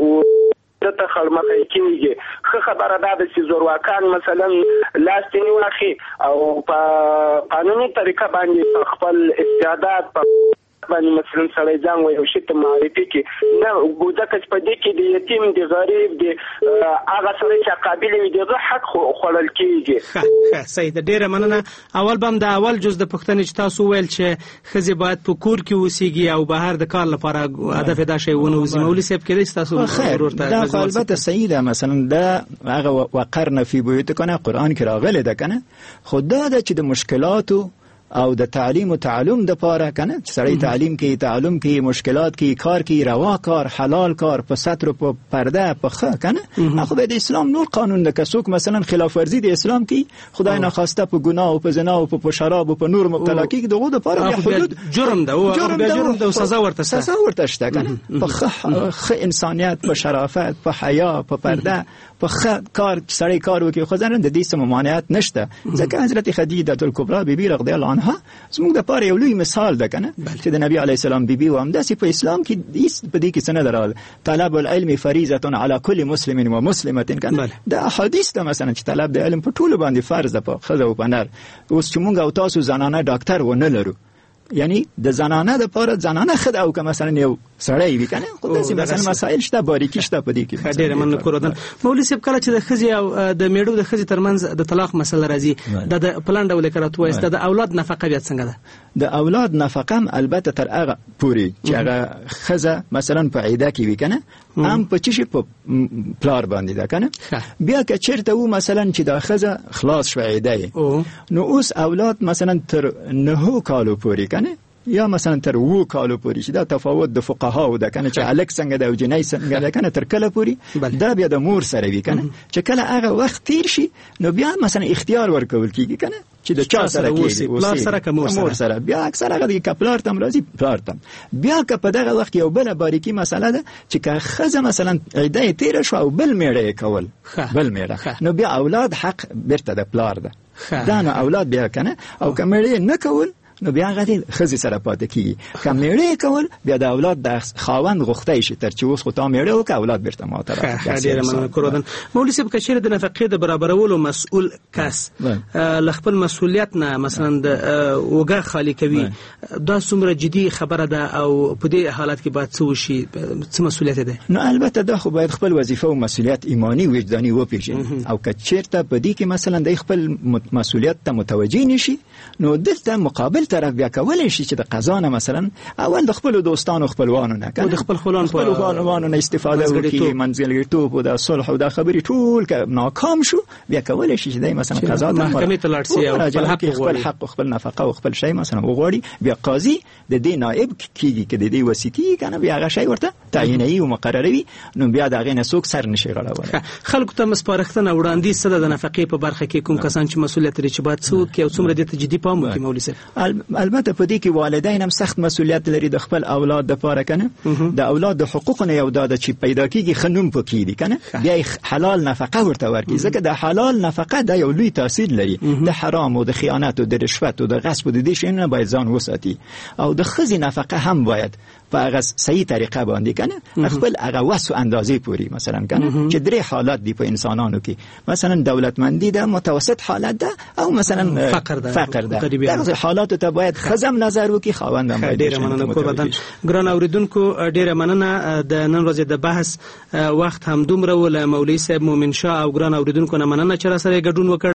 دته خړمخی کېږي ښه خبره دا ده چې زورواکان مثلا لاس ځینې واخلي او په قانوني طریقه باندې په خپل استعداد په باندې مثلا سړی ځان و یو شي ته معرفي کړي نه ځکه چې په دې کې د یتیم د غریب د هغه سړی چې قابل وي د هغه حق خوړل کېږي ښه صحیح ده ډېره مننه اول به هم د اول جز د پوښتنې چې تاسو وویل چې ښځې باید په کور کې اوسېږي او بهر د کار لپاره هدف دا شی ونه وځي مولوي صاحب کېدای شي تاسو ورور ته دا خو البته صحیح ده مثلا دا هغه وقرن فی بیوتکن قرآن کې راغلی ده کنه خو دا ده چې د مشکلاتو او د تعلیم و تعلم د پاره کنه سړی تعلیم کې تعلم کې مشکلات کې کار کې روا کار حلال کار په ستر و په پرده په خ کنه خو د اسلام نور قانون د کسوک مثلا خلاف ورزي د اسلام کې خدای نه خواسته په ګناه او په زنا او په شراب او په نور مبتلا کې دغه د پاره حدود جرم ده او جرم ده او سزا ورته سزا ورته شته کنه په خ انسانيت په شرافت په حیا په پرده په خ کار سړی کار وکي خو ځان د دې سم ممانعت نشته ځکه حضرت خدیجه الکبرى بیبي رضی الله عنها زموږ د پاره یو لوی مثال ده کنه چې د نبی علی السلام بیبي و هم داسې په اسلام کې هیڅ په دې کې څه نه درال طلب العلم فریضه علی کل مسلم و مسلمه کنه دا حدیث ده مثلا چې طلب د علم په ټول باندې فرض ده په خزه او په نر اوس چې مونږ او تاسو زنانه ډاکټر و نه لرو یعنی د زنانه د پاره زنانه خد او که مثلا یو سړی وي کنه خو داسې مثلا مسائل شته باریکی شته په دې کې ډېر من کوردن مولوي صاحب کله چې د خزي او د میړو د خزي ترمنځ د طلاق مسله راځي د پلان ډول کراتو است د اولاد نفقه بیا څنګه ده د اولاد نفقه هم البته تر هغه پوری چې هغه خزه مثلا په عیده کې وي کنه هم په چی په پلار باندې ده کنه بیا که چیرته و مثلا چې د خزه خلاص شوه عیده نو اوس اولاد مثلا تر نه کالو پوری کنه یا مثلا تر وو کالو پوری چې دا تفاوت د فقهاو ده کنه چې الک څنګه د او جنۍ څنګه ده کنه تر کله پوری دا بیا د مور سره وی کنه چې کله هغه وخت تیر شي نو بیا مثلا اختیار ورکول کیږي کنه چې د چا سره کېږي پلار سره که مور سره بیا اکثر هغه د پلار تم راځي پلار تم بیا که په دغه وخت یو بل باریکی مسله ده چې که خزه مثلا عیده تیر شو او بل میړه کول بل میړه نو بیا اولاد حق برته د پلار ده دا نو اولاد بیا کنه او که میړه نه کول نو بیا هغه د ښځې سره پاتې کېږي. که مېړه کول بیا د اولاد د خاوند غوښتی شي تر چې اوس خو تا مېړه وکړه اولاد بېرته ما ته راځي. ډېره مننه کورودن. مولوي صاحب که چېرې د نفقې د برابرولو مسؤل کس له خپل مسؤلیت نه مثلا د اوږه خالي کوي دا څومره جدي خبره ده او په دې حالت کې باید څه وشي څه مسؤلیت دی؟ نو البته دا خو باید خپل وظیفه او مسؤلیت ایمانی وجداني وپېژني او که چېرته په دې کې مثلا د خپل مسؤلیت ته متوجه نشي نو دلته مقابل طرف بیا کولی شي چې د قضا نه مثلا اول د خپلو دوستانو خپلوانو نه او د خپل خپلوانو نه استفاده وکړي منځګړیتوب او د صلح او د خبرې ټول که ناکام شو بیا کولی شي چې دی مثلا قضا ته محکمې ته لاړ شي او خپل حق خپل حق خپل نفقه او خپل شی مثلا وغواړي بیا قاضي د دې نائب کېږي که د دې وصي کېږي که نه بیا هغه شی ورته تعیینوي او مقرروي نو بیا د هغې نه څوک سر نشي غړولی. خلکو ته سپارښتنه وړاندیز څه ده د نفقې په برخه کې کوم کسان چې مسؤلیت لري چې باید څه وکړي او څومره دې ته جدي پام وکړي مولوي صاحب؟ البته په دې کې والدین هم سخت مسؤلیت لري د خپل اولاد دپاره که نه د اولاد د حقوقو نه یو دا ده چې پیدا کېږي ښه نوم پکې دي که نه بیا یې حلال نفقه ورته ورکړي ځکه د حلال نفقه دا یو لوی تاثیر لري د حرام او د خیانت او د رشوت او د غصب او د دې شیانو نه باید ځان وساتي او د ښځې نفقه هم باید په هغه صحیح طریقه باندې که نه خپل هغه وس و اندازې پورې مثلا که نه چې درې حالات دي په انسانانو کې مثلا دولتمندي ده متوسط حالت ده او مثلا فقر ده فقر ده دغه حالاتو ته باید ښځه هم نظر وکړي خاوند هم باید ډېره مننه کورودن. ګران اورېدونکو ډېره مننه د نن ورځې د بحث وخت همدومره و له مولوي صاحب مومن شاه او ګران اورېدونکو نه مننه چې راسره ګډون وکړ.